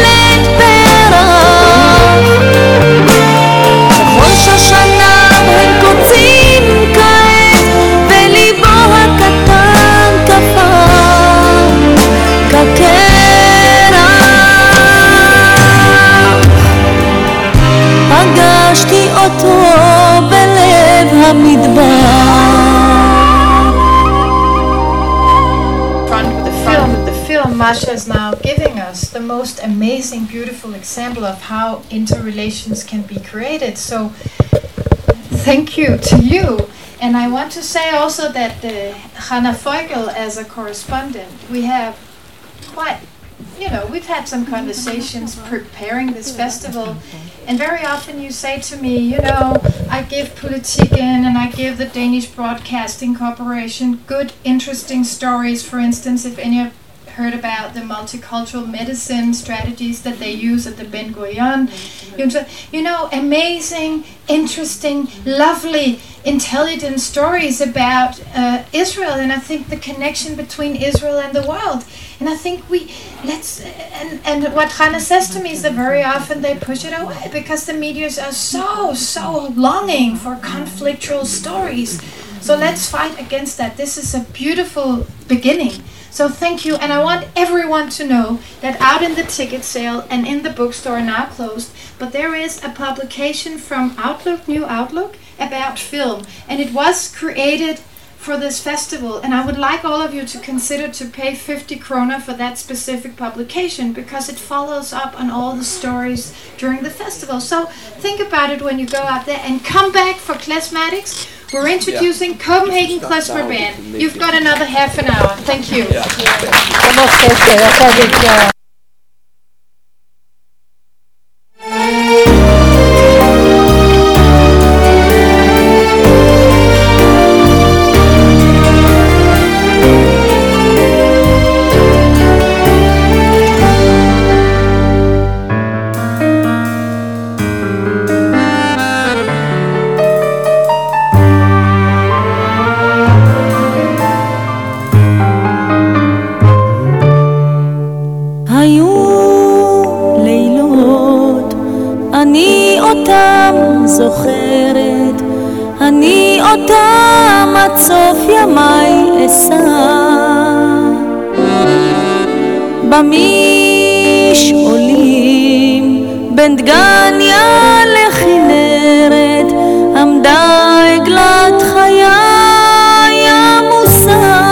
[SPEAKER 9] בכל שושניו הם קוצים כעת, וליבו הקטן כפר כקרח. פגשתי אותו בלב המדבר.
[SPEAKER 6] Masha is now giving us the most amazing, beautiful example of how interrelations can be created. So, thank you to you. And I want to say also that Hannah Feugel, as a correspondent, we have quite, we've had some conversations preparing this festival. And very often you say to me, I give Politiken and I give the Danish Broadcasting Corporation good, interesting stories. For instance, if any of heard about the multicultural medicine strategies that they use at the Ben Gurion. Amazing, interesting, lovely, intelligent stories about Israel, and I think the connection between Israel and the world. And I think and what Hannah says to me is that very often they push it away because the media are so longing for conflictual stories. So let's fight against that. This is a beautiful beginning. So thank you, and I want everyone to know that out in the ticket sale and in the bookstore now closed, but there is a publication from Outlook, New Outlook, about film, and it was created for this festival, and I would like all of you to consider to pay 50 krona for that specific publication because it follows up on all the stories during the festival. So think about it when you go out there, and come back for Klezmatics. We're introducing Copenhagen Klezmer Band. You've got another half an hour. Thank you.
[SPEAKER 9] זוכרת, אני אותם עד סוף ימיי אשא. במשעולים בין דגניה לכנרת עמדה עגלת חיי עמוסה.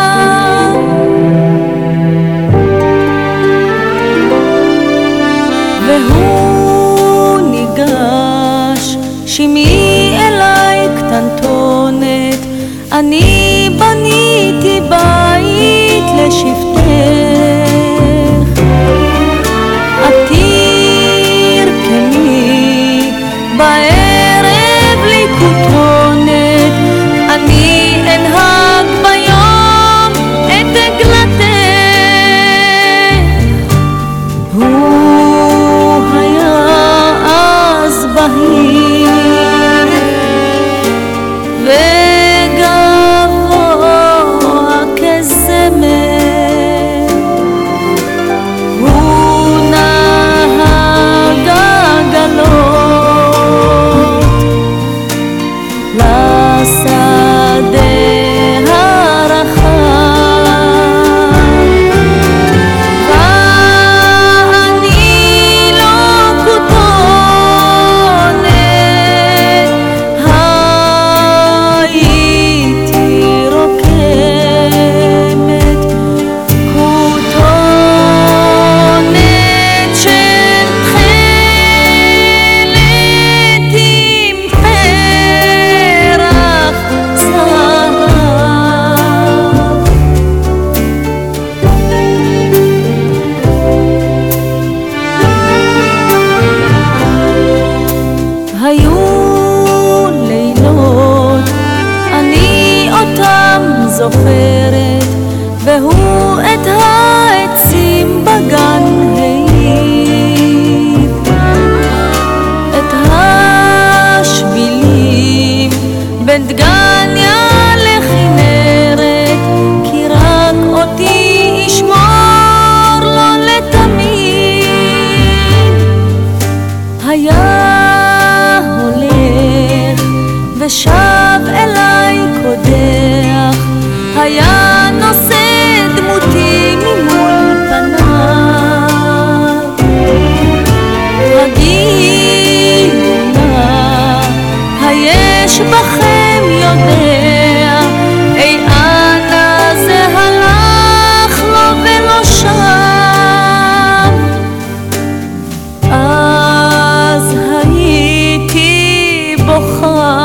[SPEAKER 9] והוא ניגש שמי אליי קטנטונת, אני בניתי בית בערב לי כותונת, אני אנהג ביום את עגלתך. הוא היה אז בהיר וגבוה כזמר, הוא נהג עגלות לשדה הרחב, ואני לא כותונת, הייתי רוקמת כותונת של תכלת עם פרח זהב. היו לילות, אני אותם זוכרת, והוא את העצים בגן העיר, את השבילים בין דגניה לכנרת, כי רק אותי ישמור לו לתמיד. היה הולך ושב אליי קודח, היה נושא דמותי ממול פניו, הגיעו נא, היש בכם יודע, אי אנה זה הלך לו ולא שם. אז הייתי בוכה,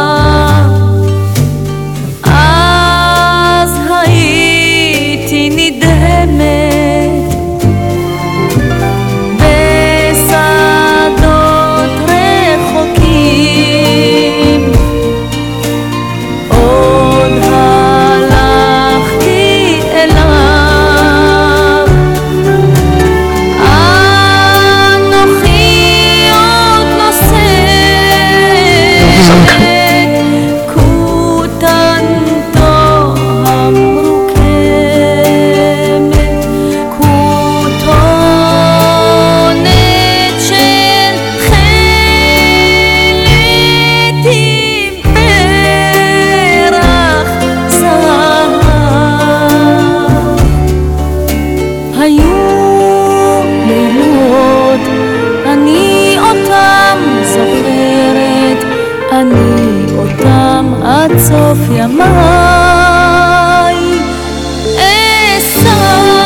[SPEAKER 9] אז הייתי נדהמת, בשדות רחוקים עוד הלכתי אליו, אנוכי עוד נושאת כותנתו המרוקמת, כותונת של תכלת עם פרח זהב. היו לילות, אני אותם זוכרת, אני אותם עד סוף ימיי אשא.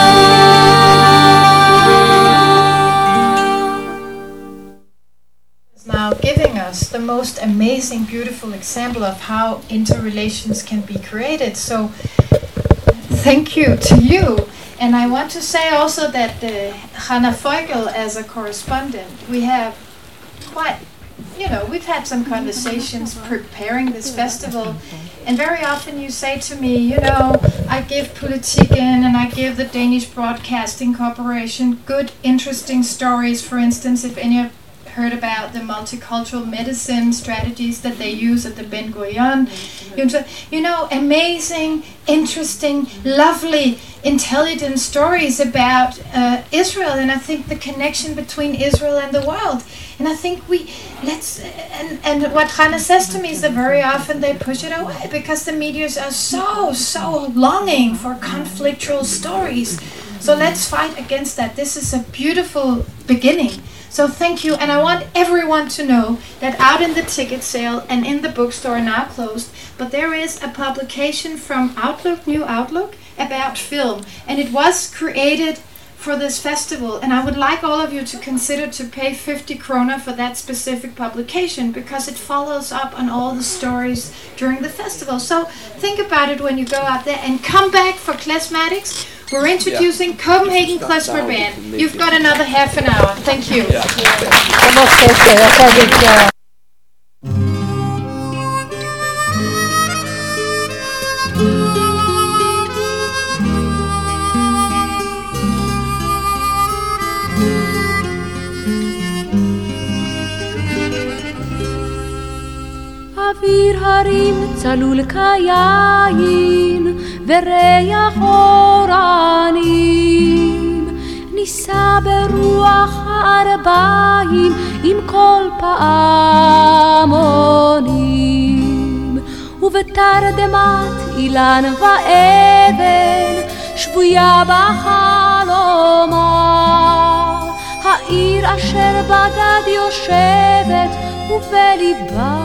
[SPEAKER 6] Now giving us the most amazing, beautiful example of how interrelations can be created. So thank you to you. And I want to say also that Hannah Feugel, as a correspondent, we have quite, we've had some conversations preparing this festival. And very often you say to me, I give Politiken and I give the Danish Broadcasting Corporation good, interesting stories. For instance, if any of heard about the multicultural medicine strategies that they use at the Ben Gurion. Amazing, interesting, lovely, intelligent stories about Israel, and I think the connection between Israel and the world. And I think and what Hannah says to me is that very often they push it away because the media are so longing for conflictual stories. So let's fight against that. This is a beautiful beginning. So thank you, and I want everyone to know that out in the ticket sale and in the bookstore, now closed, but there is a publication from Outlook, New Outlook, about film, and it was created for this festival, and I would like all of you to consider to pay 50 kroner for that specific publication because it follows up on all the stories during the festival. So think about it when you go out there, and come back for Klezmatics. We're introducing Copenhagen Klezmer Band. You've got another half an hour. Thank you.
[SPEAKER 9] אוויר הרים צלול כיין וריח אורנים, ניסה ברוח הארבעים עם כל פעמונים, ובתרדמת אילן ואבן שבויה בחלומה, העיר אשר בדד יושבת ובליבה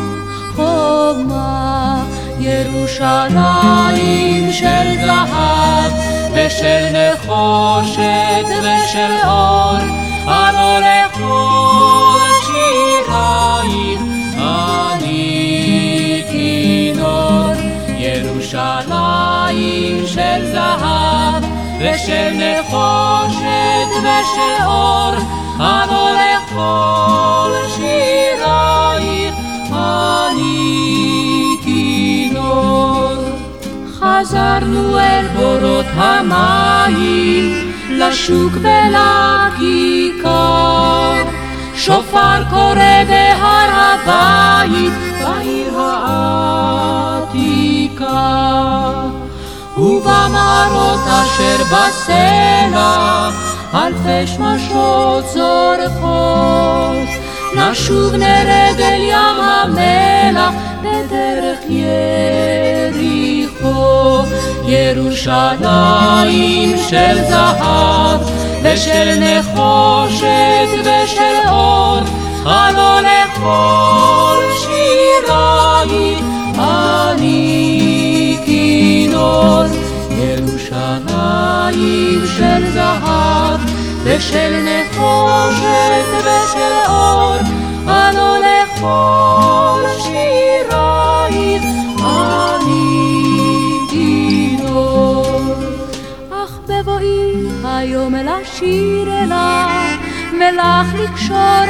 [SPEAKER 9] חומה. ירושלים של זהב ושל נחושת ושל אור, אנו לכל שירייך אני כינור. ירושלים של זהב ושל נחושת ושל אור, אנו לכל שירייך אני כינור. חזרנו אל בורות המים, לשוק ולכיכר, שופר קורא בהר הבית, בעיר העתיקה. ובמערות אשר בסלע אלפי שמשות זורחות, נשוב נרד אל ים המלח בדרך יריחו. ירושלים של זהב ושל נחושת ושל אור, אנו לכל שירייך אני כינור. ירושלים של זהב ושל נחושת ושל אור, אנו לכל שירייך אני כינור. אך בבואי היום לשיר אלה, מלך לקשור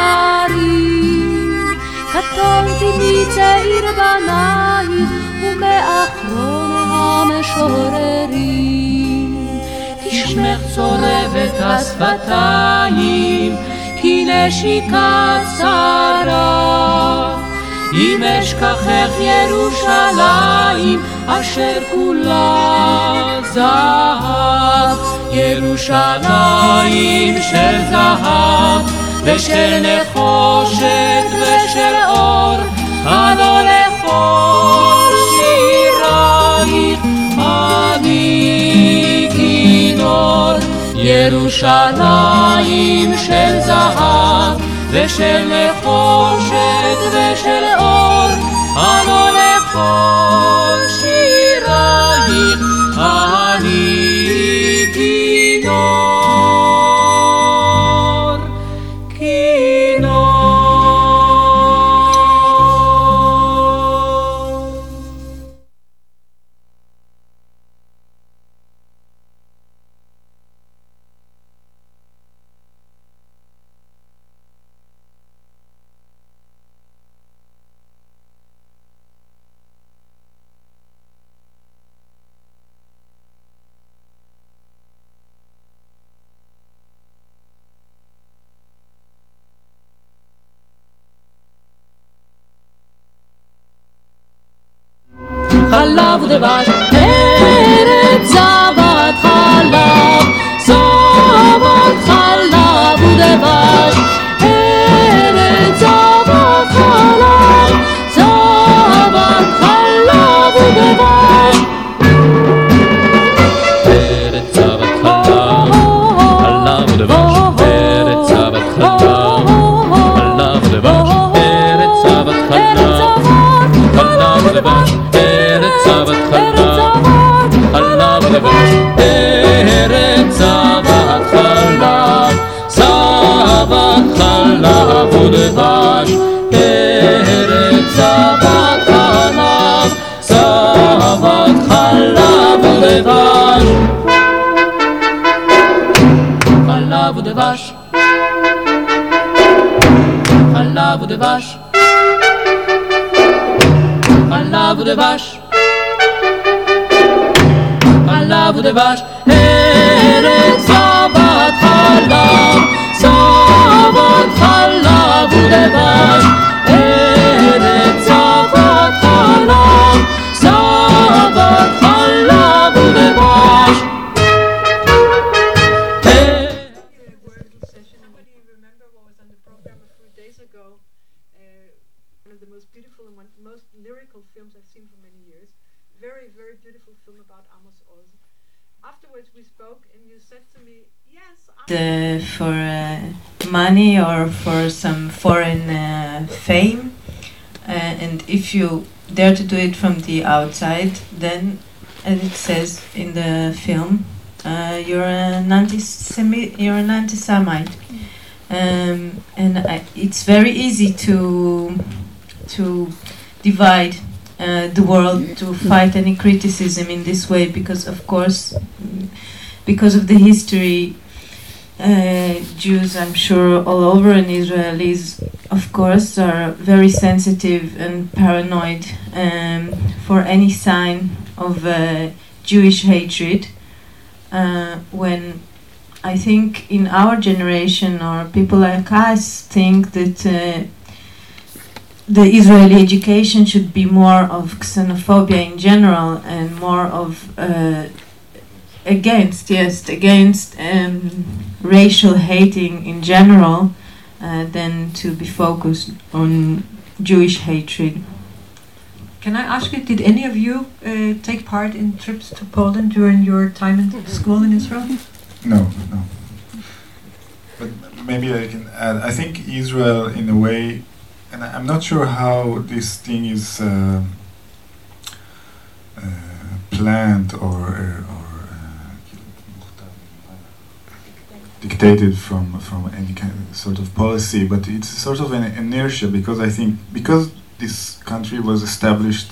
[SPEAKER 9] דרים, קטונתי מצעיר בנייך ומאחרון המשוררים. כשמך צורבת השפתיים, כי נשיקת שרה, אם אשכחך ירושלים אשר כולה זהב. ירושלים של זהב ושל נחושת ושל אור, אנו לכל שירייך אני כינור. ירושלים של זהב ושל נחושת ושל אור, אנו לכל שירייך אני כינור. חלב ודבש, ארץ זבת חלב, זבת חלב ודבש, ארץ זבת חלב, זבת חלב ודבש. ארץ זבת חלב, חלב ודבש, ארץ זבת חלב, חלב ודבש, ארץ זבת חלב, חלב ודבש. זבת חלב, חלב ודבש, ארץ זבת חלב, זבת חלב ודבש, ארץ זבת חלב, זבת חלב ודבש. חלב ודבש, חלב ודבש, חלב ודבש, חלב ודבש, ארץ זבת חלב, זבת חלב ודבש, ארץ זבת
[SPEAKER 10] one of the most beautiful and one of the most lyrical films I've seen for many years. Very, very beautiful film about Amos Oz. Afterwards we spoke and you said to me, yes,
[SPEAKER 11] for money or for some foreign fame, and if you dare to do it from the outside, then, as it says in the film, you're an anti-Semite. And it's very easy to divide the world, to fight any criticism in this way, because of course, because of the history, Jews, I'm sure, all over, and Israelis, of course, are very sensitive and paranoid for any sign of Jewish hatred. When I think in our generation, or people like us, think that the Israeli education should be more of xenophobia in general and more of against racial hating in general than to be focused on Jewish hatred.
[SPEAKER 10] Can I ask you, did any of you take part in trips to Poland during your time in school in Israel?
[SPEAKER 12] No. But maybe I can add, I think Israel in a way, and I'm not sure how this thing is planned or dictated from any kind of sort of policy, but it's sort of an inertia, because I think because this country was established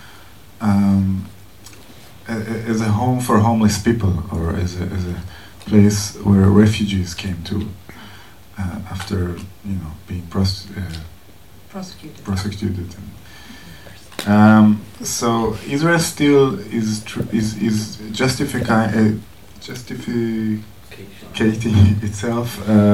[SPEAKER 12] as a home for homeless people, or as a place where refugees came to after being prosecuted. So Israel still is justificating itself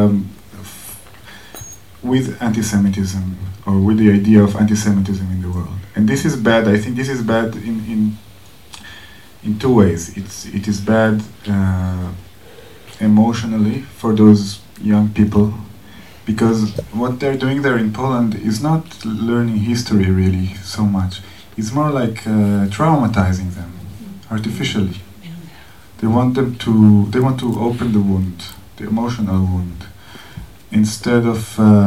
[SPEAKER 12] with anti-Semitism, or with the idea of anti-Semitism in the world. And this is bad. I think this is bad in two ways. It is bad emotionally for those young people, because what they're doing there in Poland is not learning history really so much. It's more like traumatizing them artificially. They want to open the wound, the emotional wound, instead of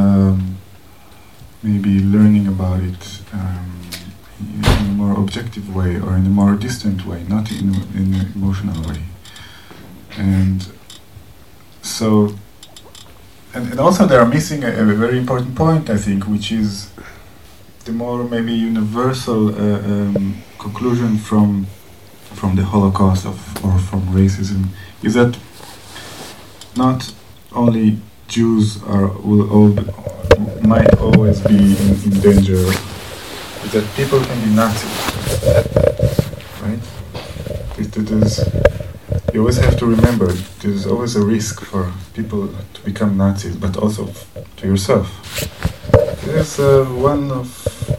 [SPEAKER 12] maybe learning about it in a more objective way, or in a more distant way, not in an emotional way. And so, and also they are missing a very important point, I think, which is the more maybe universal conclusion from the Holocaust or from racism, is that not only Jews might always be in danger, is that people can be Nazis, right? You always have to remember there's always a risk for people to become Nazis, but also to yourself. This is one of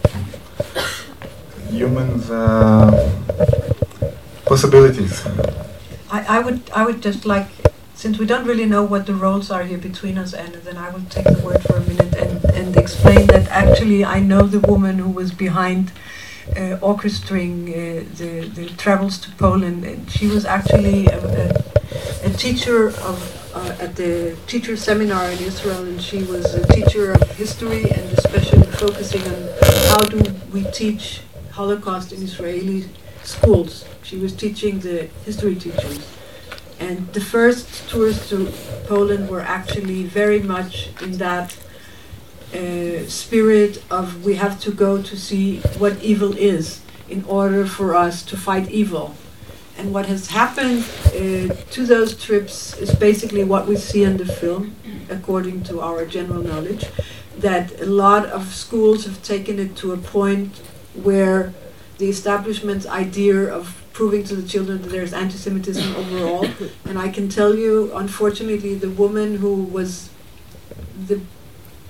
[SPEAKER 12] humans' possibilities.
[SPEAKER 10] I would just like, since we don't really know what the roles are here between us, and then I will take the word for a minute and explain that actually I know the woman who was behind orchestrating the travels to Poland, and she was actually a teacher at the teacher seminar in Israel, and she was a teacher of history and especially focusing on how do we teach Holocaust in Israeli schools. She was teaching the history teachers. And the first tours to Poland were actually very much in that spirit of we have to go to see what evil is in order for us to fight evil. And what has happened to those trips is basically what we see in the film, according to our general knowledge, that a lot of schools have taken it to a point where the establishment's idea of proving to the children that there's anti-Semitism overall. And I can tell you, unfortunately, the woman who was the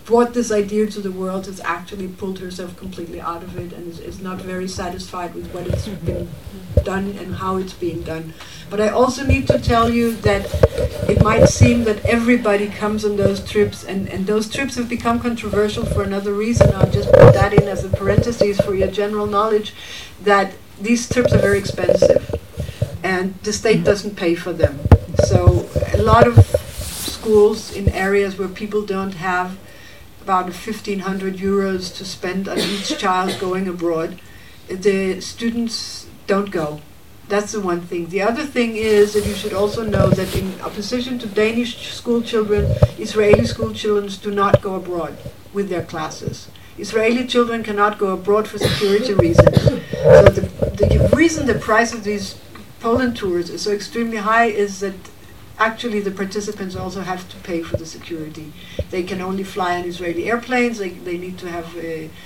[SPEAKER 10] brought this idea to the world has actually pulled herself completely out of it and is not very satisfied with what it's been done and how it's being done. But I also need to tell you that it might seem that everybody comes on those trips, and those trips have become controversial for another reason. I'll just put that in as a parenthesis for your general knowledge, that these trips are very expensive and the state doesn't pay for them. So a lot of schools in areas where people don't have about 1,500 euros to spend on each child going abroad, the students don't go. That's the one thing. The other thing is that you should also know that in opposition to Danish school children, Israeli school children do not go abroad with their classes. Israeli children cannot go abroad for security reasons. So the reason the price of these Poland tours is so extremely high is that actually the participants also have to pay for the security. They can only fly on Israeli airplanes. They need to have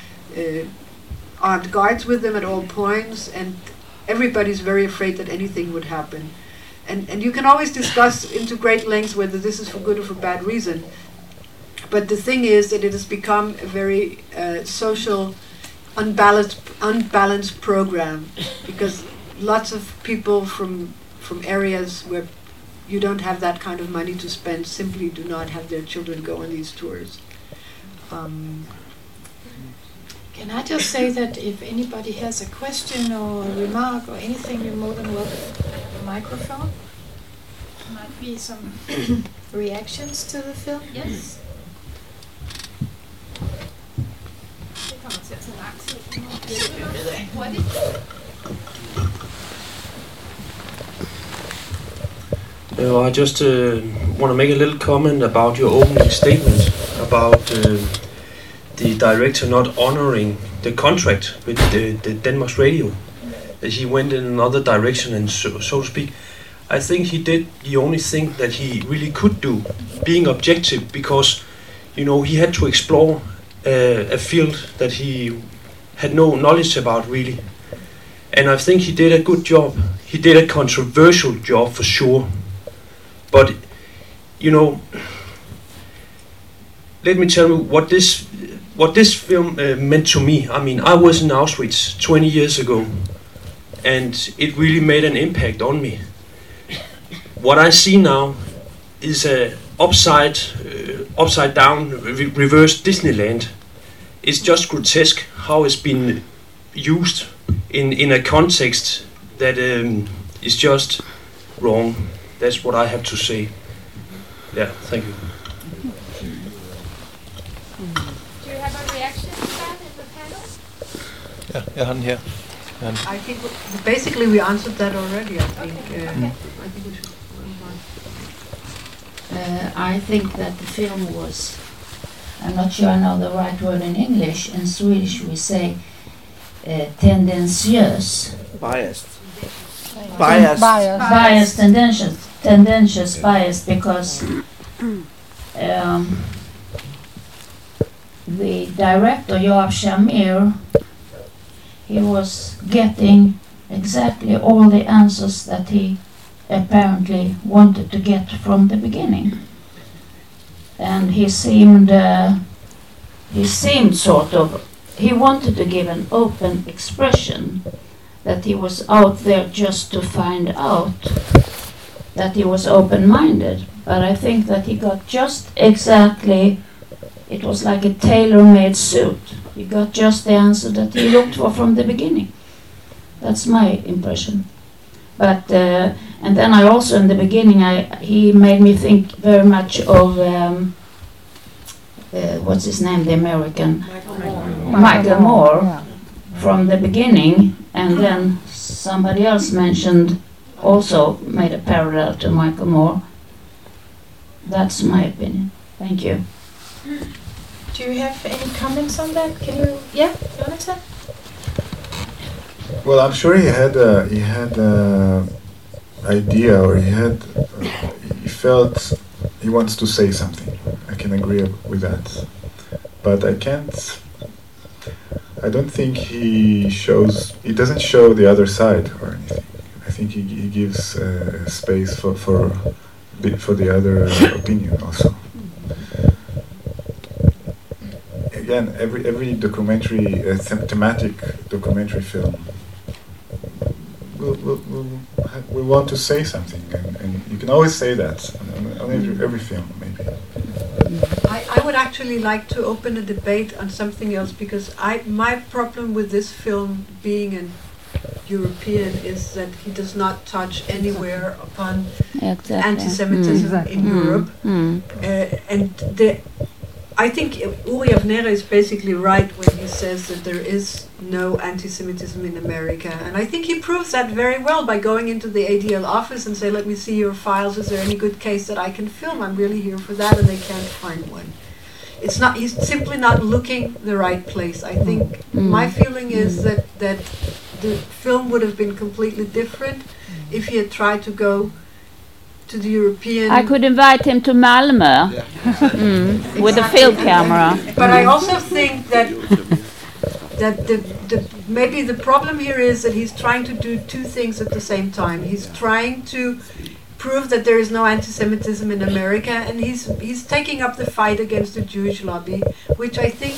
[SPEAKER 10] armed guards with them at all points, and everybody's very afraid that anything would happen. And you can always discuss into great lengths whether this is for good or for bad reason. But the thing is that it has become a very social, unbalanced program, because lots of people from areas where you don't have that kind of money to spend simply do not have their children go on these tours.
[SPEAKER 6] Can I just say that if anybody has a question or a remark or anything, you're more than welcome to the microphone. Might be some reactions to the film. Yes.
[SPEAKER 13] I just want to make a little comment about your opening statement about the director not honoring the contract with the Denmark Radio. That he went in another direction, and so to speak. I think he did the only thing that he really could do, being objective, because he had to explore a field that he had no knowledge about really. And I think he did a good job. He did a controversial job for sure. But, let me tell you what this film meant to me. I mean, I was in Auschwitz 20 years ago, and it really made an impact on me. What I see now is a upside down, reverse Disneyland. It's just grotesque how it's been used in a context that is just wrong. That's what I have to say. Yeah, thank you.
[SPEAKER 6] Do you have a reaction to that in the panel?
[SPEAKER 14] Yeah, jeg har den her.
[SPEAKER 10] I think basically we answered that already. I think. I think we should move on.
[SPEAKER 15] I think that the film was, I'm not sure I know the right word in English. In Swedish we say tendensiös.
[SPEAKER 14] Biased.
[SPEAKER 15] Biased, tendentious, biased, because the director Yoav Shamir, he was getting exactly all the answers that he apparently wanted to get from the beginning, and he seemed sort of, he wanted to give an open expression that he was out there just to find out, that he was open-minded. But I think that he got just exactly, it was like a tailor-made suit. He got just the answer that he looked for from the beginning. That's my impression. But and then I also, in the beginning, he made me think very much of what's his name, the American Michael Moore, from the beginning, and then somebody else also made a parallel to Michael Moore. That's my opinion. Thank you.
[SPEAKER 6] Do you have any comments on that? Can you, Jonathan?
[SPEAKER 12] Well, I'm sure he had idea, or he felt he wants to say something. I can agree with that, but I don't think he doesn't show the other side or anything. I think he gives space for the other opinion also. again, every documentary, thematic documentary film will want to say something, and you can always say that on every film, maybe.
[SPEAKER 10] I would actually like to open a debate on something else, because my problem with this film being an European is that he does not touch anywhere upon anti-Semitism in Europe. And I think Uri Avnera is basically right when he says that there is no anti-Semitism in America. And I think he proves that very well by going into the ADL office and say, let me see your files, is there any good case that I can film? I'm really here for that, and they can't find one. It's not, he's simply not looking the right place. I think my feeling is that the film would have been completely different if he had tried to go to the European...
[SPEAKER 15] I could invite him to Malmö with a film camera.
[SPEAKER 10] But I also think that maybe the problem here is that he's trying to do two things at the same time. He's trying to prove that there is no anti-Semitism in America, and he's taking up the fight against the Jewish lobby, which I think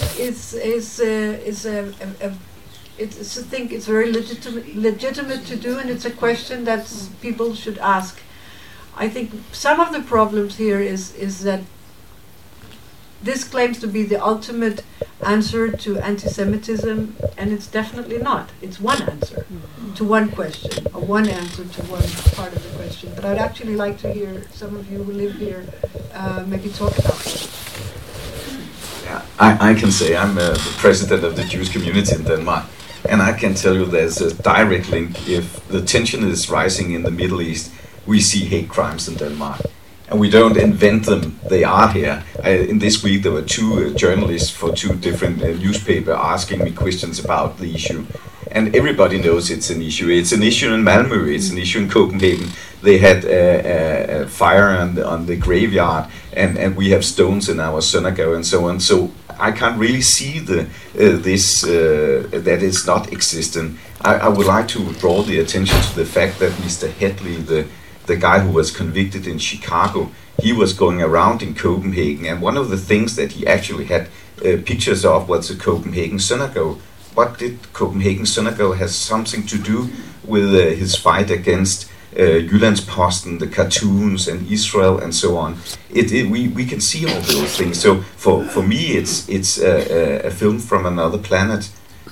[SPEAKER 10] it's very legitimate to do, and it's a question that people should ask. I think some of the problems here is that this claims to be the ultimate answer to anti-Semitism, and it's definitely not. It's one answer to one question, or one answer to one part of the question. But I'd actually like to hear some of you who live here maybe talk about it.
[SPEAKER 16] Yeah, I can say I'm the president of the Jewish community in Denmark, and I can tell you there's a direct link. If the tension is rising in the Middle East, we see hate crimes in Denmark. And we don't invent them, they are here. In this week there were two journalists for two different newspapers asking me questions about the issue. And everybody knows it's an issue. It's an issue in Malmö, it's an issue in Copenhagen. They had a fire on the graveyard, and we have stones in our synagogue and so on. So I can't really see that it's not existent. I would like to draw the attention to the fact that Mr. Hedley, the guy who was convicted in Chicago, he was going around in Copenhagen, and one of the things that he actually had pictures of was the Copenhagen synagogue. What did Copenhagen synagogue have something to do with his fight against Jyllands-Posten, the cartoons, and Israel, and so on? We can see all those things. So for me, it's a film from another planet.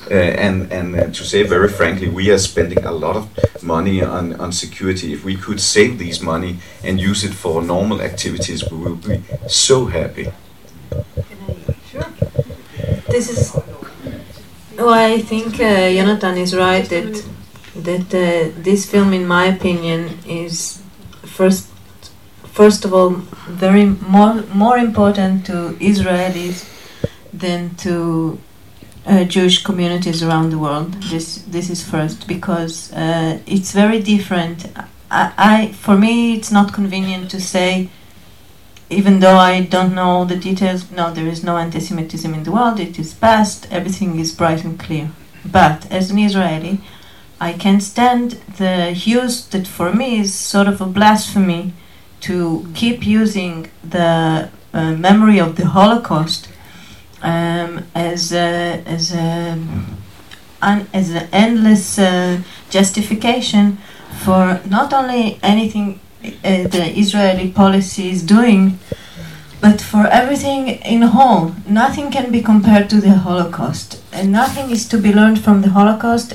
[SPEAKER 16] And to say very frankly, we are spending a lot of money on security. If we could save these money and use it for normal activities, we will be so happy.
[SPEAKER 10] Sure.
[SPEAKER 11] This is... Oh, I think Jonathan is right that this film, in my opinion, is first of all very more important to Israelis than to Jewish communities around the world. This is first, because it's very different. For me, it's not convenient to say, even though I don't know all the details, no, there is no anti-Semitism in the world, it is past, everything is bright and clear. But as an Israeli, I can't stand the use that for me is sort of a blasphemy to keep using the memory of the Holocaust as an endless justification for not only anything the Israeli policy is doing, but for everything in whole. Nothing can be compared to the Holocaust, and nothing is to be learned from the Holocaust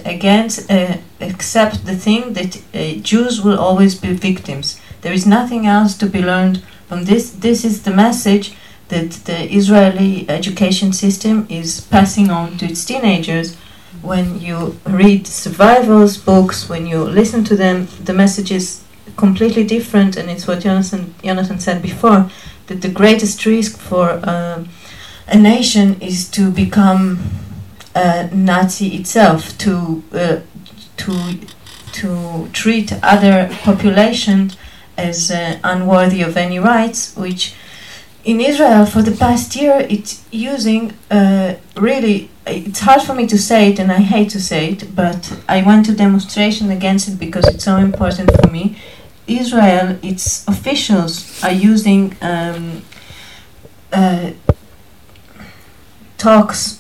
[SPEAKER 11] except the thing that Jews will always be victims. There is nothing else to be learned from this. This is the message that the Israeli education system is passing on to its teenagers. When you read survivals books, when you listen to them, the message is completely different, and it's what Jonathan said before, that the greatest risk for a nation is to become Nazi itself, to treat other populations as unworthy of any rights, which in Israel for the past year it's using really, it's hard for me to say it and I hate to say it, but I went to demonstration against it because it's so important for me. Israel, its officials are using talks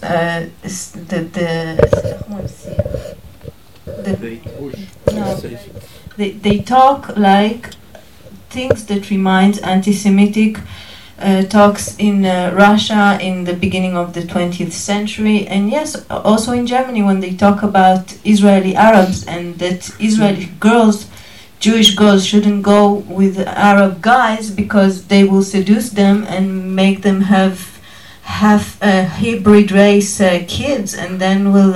[SPEAKER 11] they talk like things that reminds anti-Semitic talks in Russia in the beginning of the 20th century, and yes, also in Germany when they talk about Israeli Arabs and that Israeli girls, Jewish girls, shouldn't go with Arab guys because they will seduce them and make them have hybrid race kids, and then will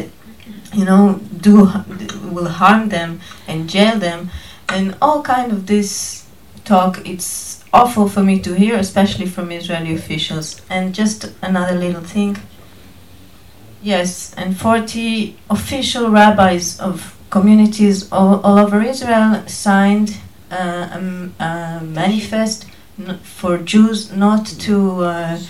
[SPEAKER 11] will harm them and jail them, and all kind of this talk. It's awful for me to hear, especially from Israeli officials. And just another little thing. Yes, and 40 official rabbis of communities all over Israel signed a manifest for Jews not to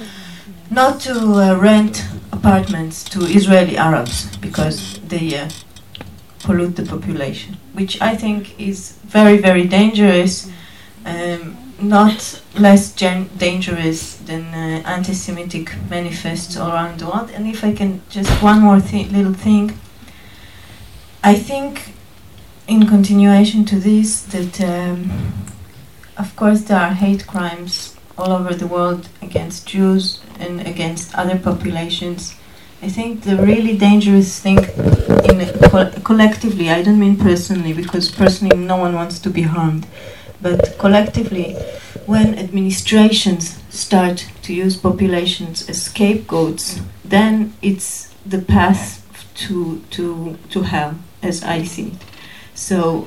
[SPEAKER 11] rent apartments to Israeli Arabs because they pollute the population, which I think is very, very dangerous. Not less dangerous than anti-Semitic manifests all around the world. And if I can just one more little thing, I think in continuation to this that of course there are hate crimes all over the world against Jews and against other populations. I think the really dangerous thing collectively, I don't mean personally, because personally no one wants to be harmed, but collectively, when administrations start to use populations as scapegoats, then it's the path to hell, as I see it. So,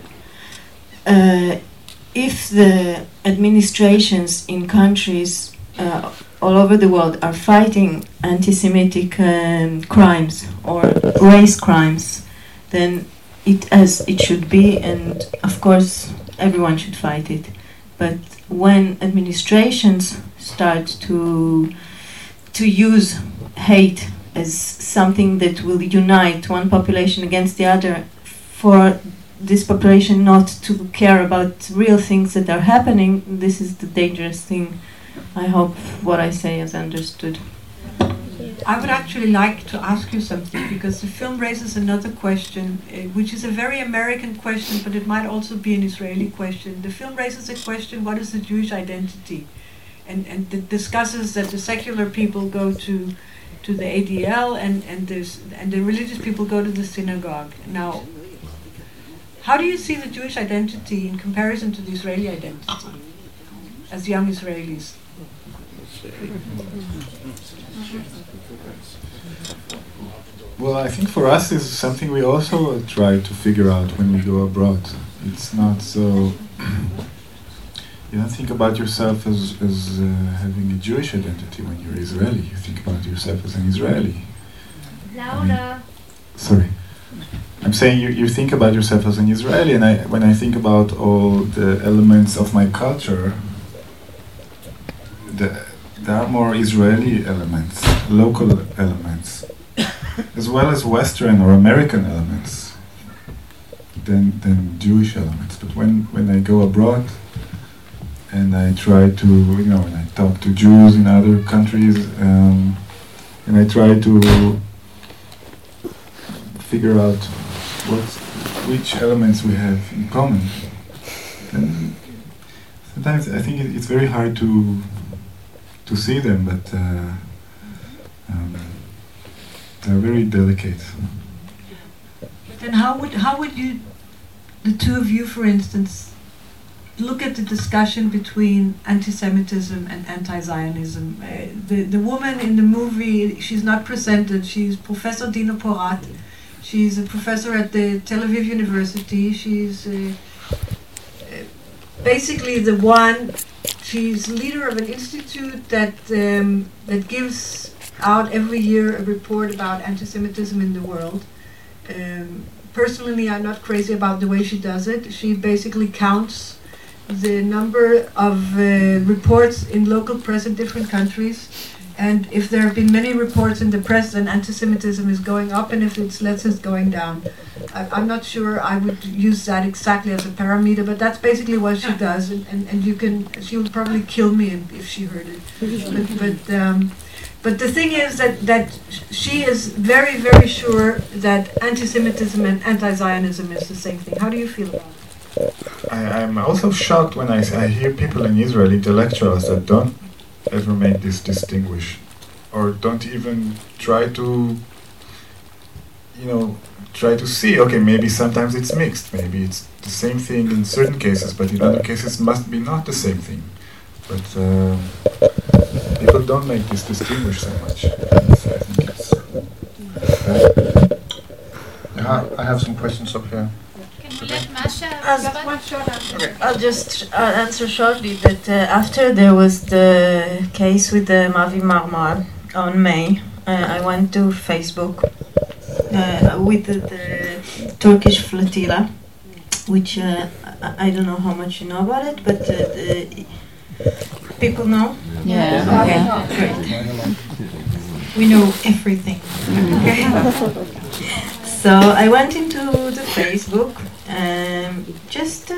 [SPEAKER 11] if the administrations in countries all over the world are fighting anti-Semitic crimes or race crimes, then as it should be, and of course everyone should fight it. But when administrations start to use hate as something that will unite one population against the other, for this population not to care about real things that are happening, this is the dangerous thing. I hope what I say is understood.
[SPEAKER 10] I would actually like to ask you something, because the film raises another question, which is a very American question, but it might also be an Israeli question. The film raises a question: what is the Jewish identity? And it discusses that the secular people go to the ADL and the religious people go to the synagogue. Now, how do you see the Jewish identity in comparison to the Israeli identity as young Israelis?
[SPEAKER 12] Well, I think for us is something we also try to figure out when we go abroad. It's not so... You don't think about yourself as having a Jewish identity when you're Israeli. You think about yourself as an Israeli.
[SPEAKER 15] Louder.
[SPEAKER 12] Sorry. I'm saying you think about yourself as an Israeli, and when I think about all the elements of my culture, there are more Israeli elements, local elements, as well as Western or American elements than Jewish elements. But when I go abroad and I try to, when I talk to Jews in other countries, and I try to figure out which elements we have in common, then sometimes I think it's very hard to see them, but they're very delicate.
[SPEAKER 10] Then how would you, the two of you, for instance, look at the discussion between anti-Semitism and anti-Zionism? The woman in the movie, she's not presented. She's Professor Dina Porat. She's a professor at the Tel Aviv University. She's basically the one. She's leader of an institute that gives out every year a report about anti-Semitism in the world. Personally, I'm not crazy about the way she does it. She basically counts the number of reports in local press in different countries, and if there have been many reports in the press, then anti-Semitism is going up, and if it's less, it's going down. I'm not sure I would use that exactly as a parameter, but that's basically what she does, and she would probably kill me if she heard it. But the thing is that she is very, very sure that anti-Semitism and anti-Zionism is the same thing. How do you feel about it?
[SPEAKER 12] I'm also shocked when I hear people in Israel, intellectuals, that don't ever make this distinguish, or don't even try to, try to see, okay, maybe sometimes it's mixed, maybe it's the same thing in certain cases, but in other cases must be not the same thing. But people don't make this distinguish so much. I think it's
[SPEAKER 17] I have some questions up here.
[SPEAKER 6] Can we let Masha
[SPEAKER 10] one short answer?
[SPEAKER 11] Okay. I'll just answer shortly that after there was the case with the Mavi Marmara on May, I went to Facebook with the Turkish flotilla, which I don't know how much you know about it, but people know?
[SPEAKER 15] Yeah.
[SPEAKER 11] Okay, great. We know everything. Okay. So I went into the Facebook, just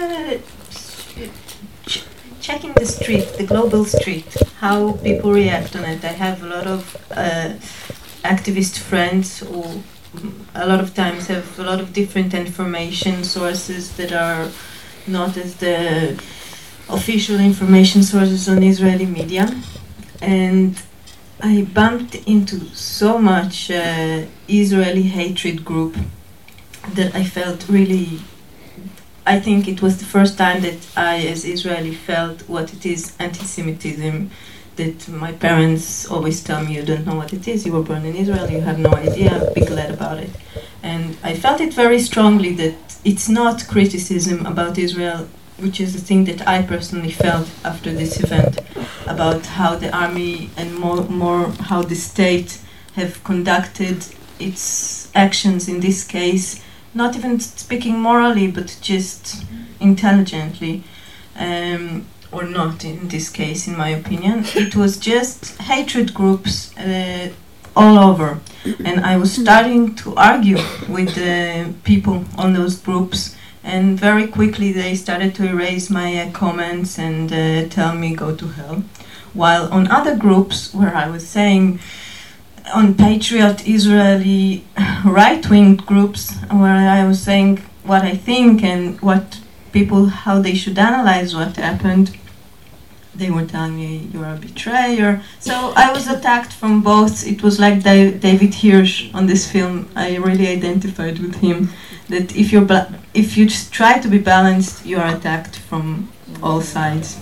[SPEAKER 11] checking the street, the global street, how people react on it. I have a lot of activist friends who a lot of times have a lot of different information sources that are not as the official information sources on Israeli media. And I bumped into so much Israeli hatred group that I felt really, I think it was the first time that I as Israeli felt what it is anti-Semitism, that my parents always tell me, you don't know what it is, you were born in Israel, you have no idea, be glad about it. And I felt it very strongly that it's not criticism about Israel, which is the thing that I personally felt after this event, about how the army and more how the state have conducted its actions in this case, not even speaking morally, but just intelligently, or not in this case, in my opinion. It was just hatred groups all over. And I was starting to argue with the people on those groups, and very quickly they started to erase my comments and tell me go to hell. While on other groups where I was saying, on Patriot Israeli right-wing groups, where I was saying what I think and what people, how they should analyze what happened, they were telling me you're a betrayer. So I was attacked from both. It was like David Hirsch on this film. I really identified with him. That if you just try to be balanced, you are attacked from all sides.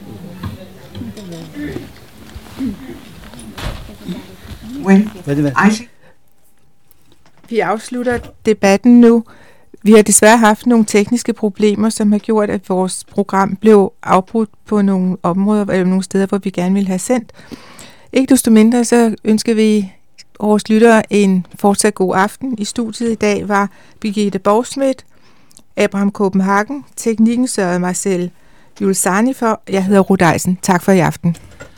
[SPEAKER 1] Vi afslutter debatten nu. Vi har desværre haft nogle tekniske problemer, som har gjort, at vores program blev afbrudt på nogle områder, eller nogle steder, hvor vi gerne ville have sendt. Ikke desto mindre, så ønsker vi vores lyttere en fortsat god aften. I studiet i dag var Birgitte Borgsmith, Abraham Kopenhagen, teknikken sørgede Marcel Julesani for. Jeg hedder Ruth Eisen. Tak for i aften.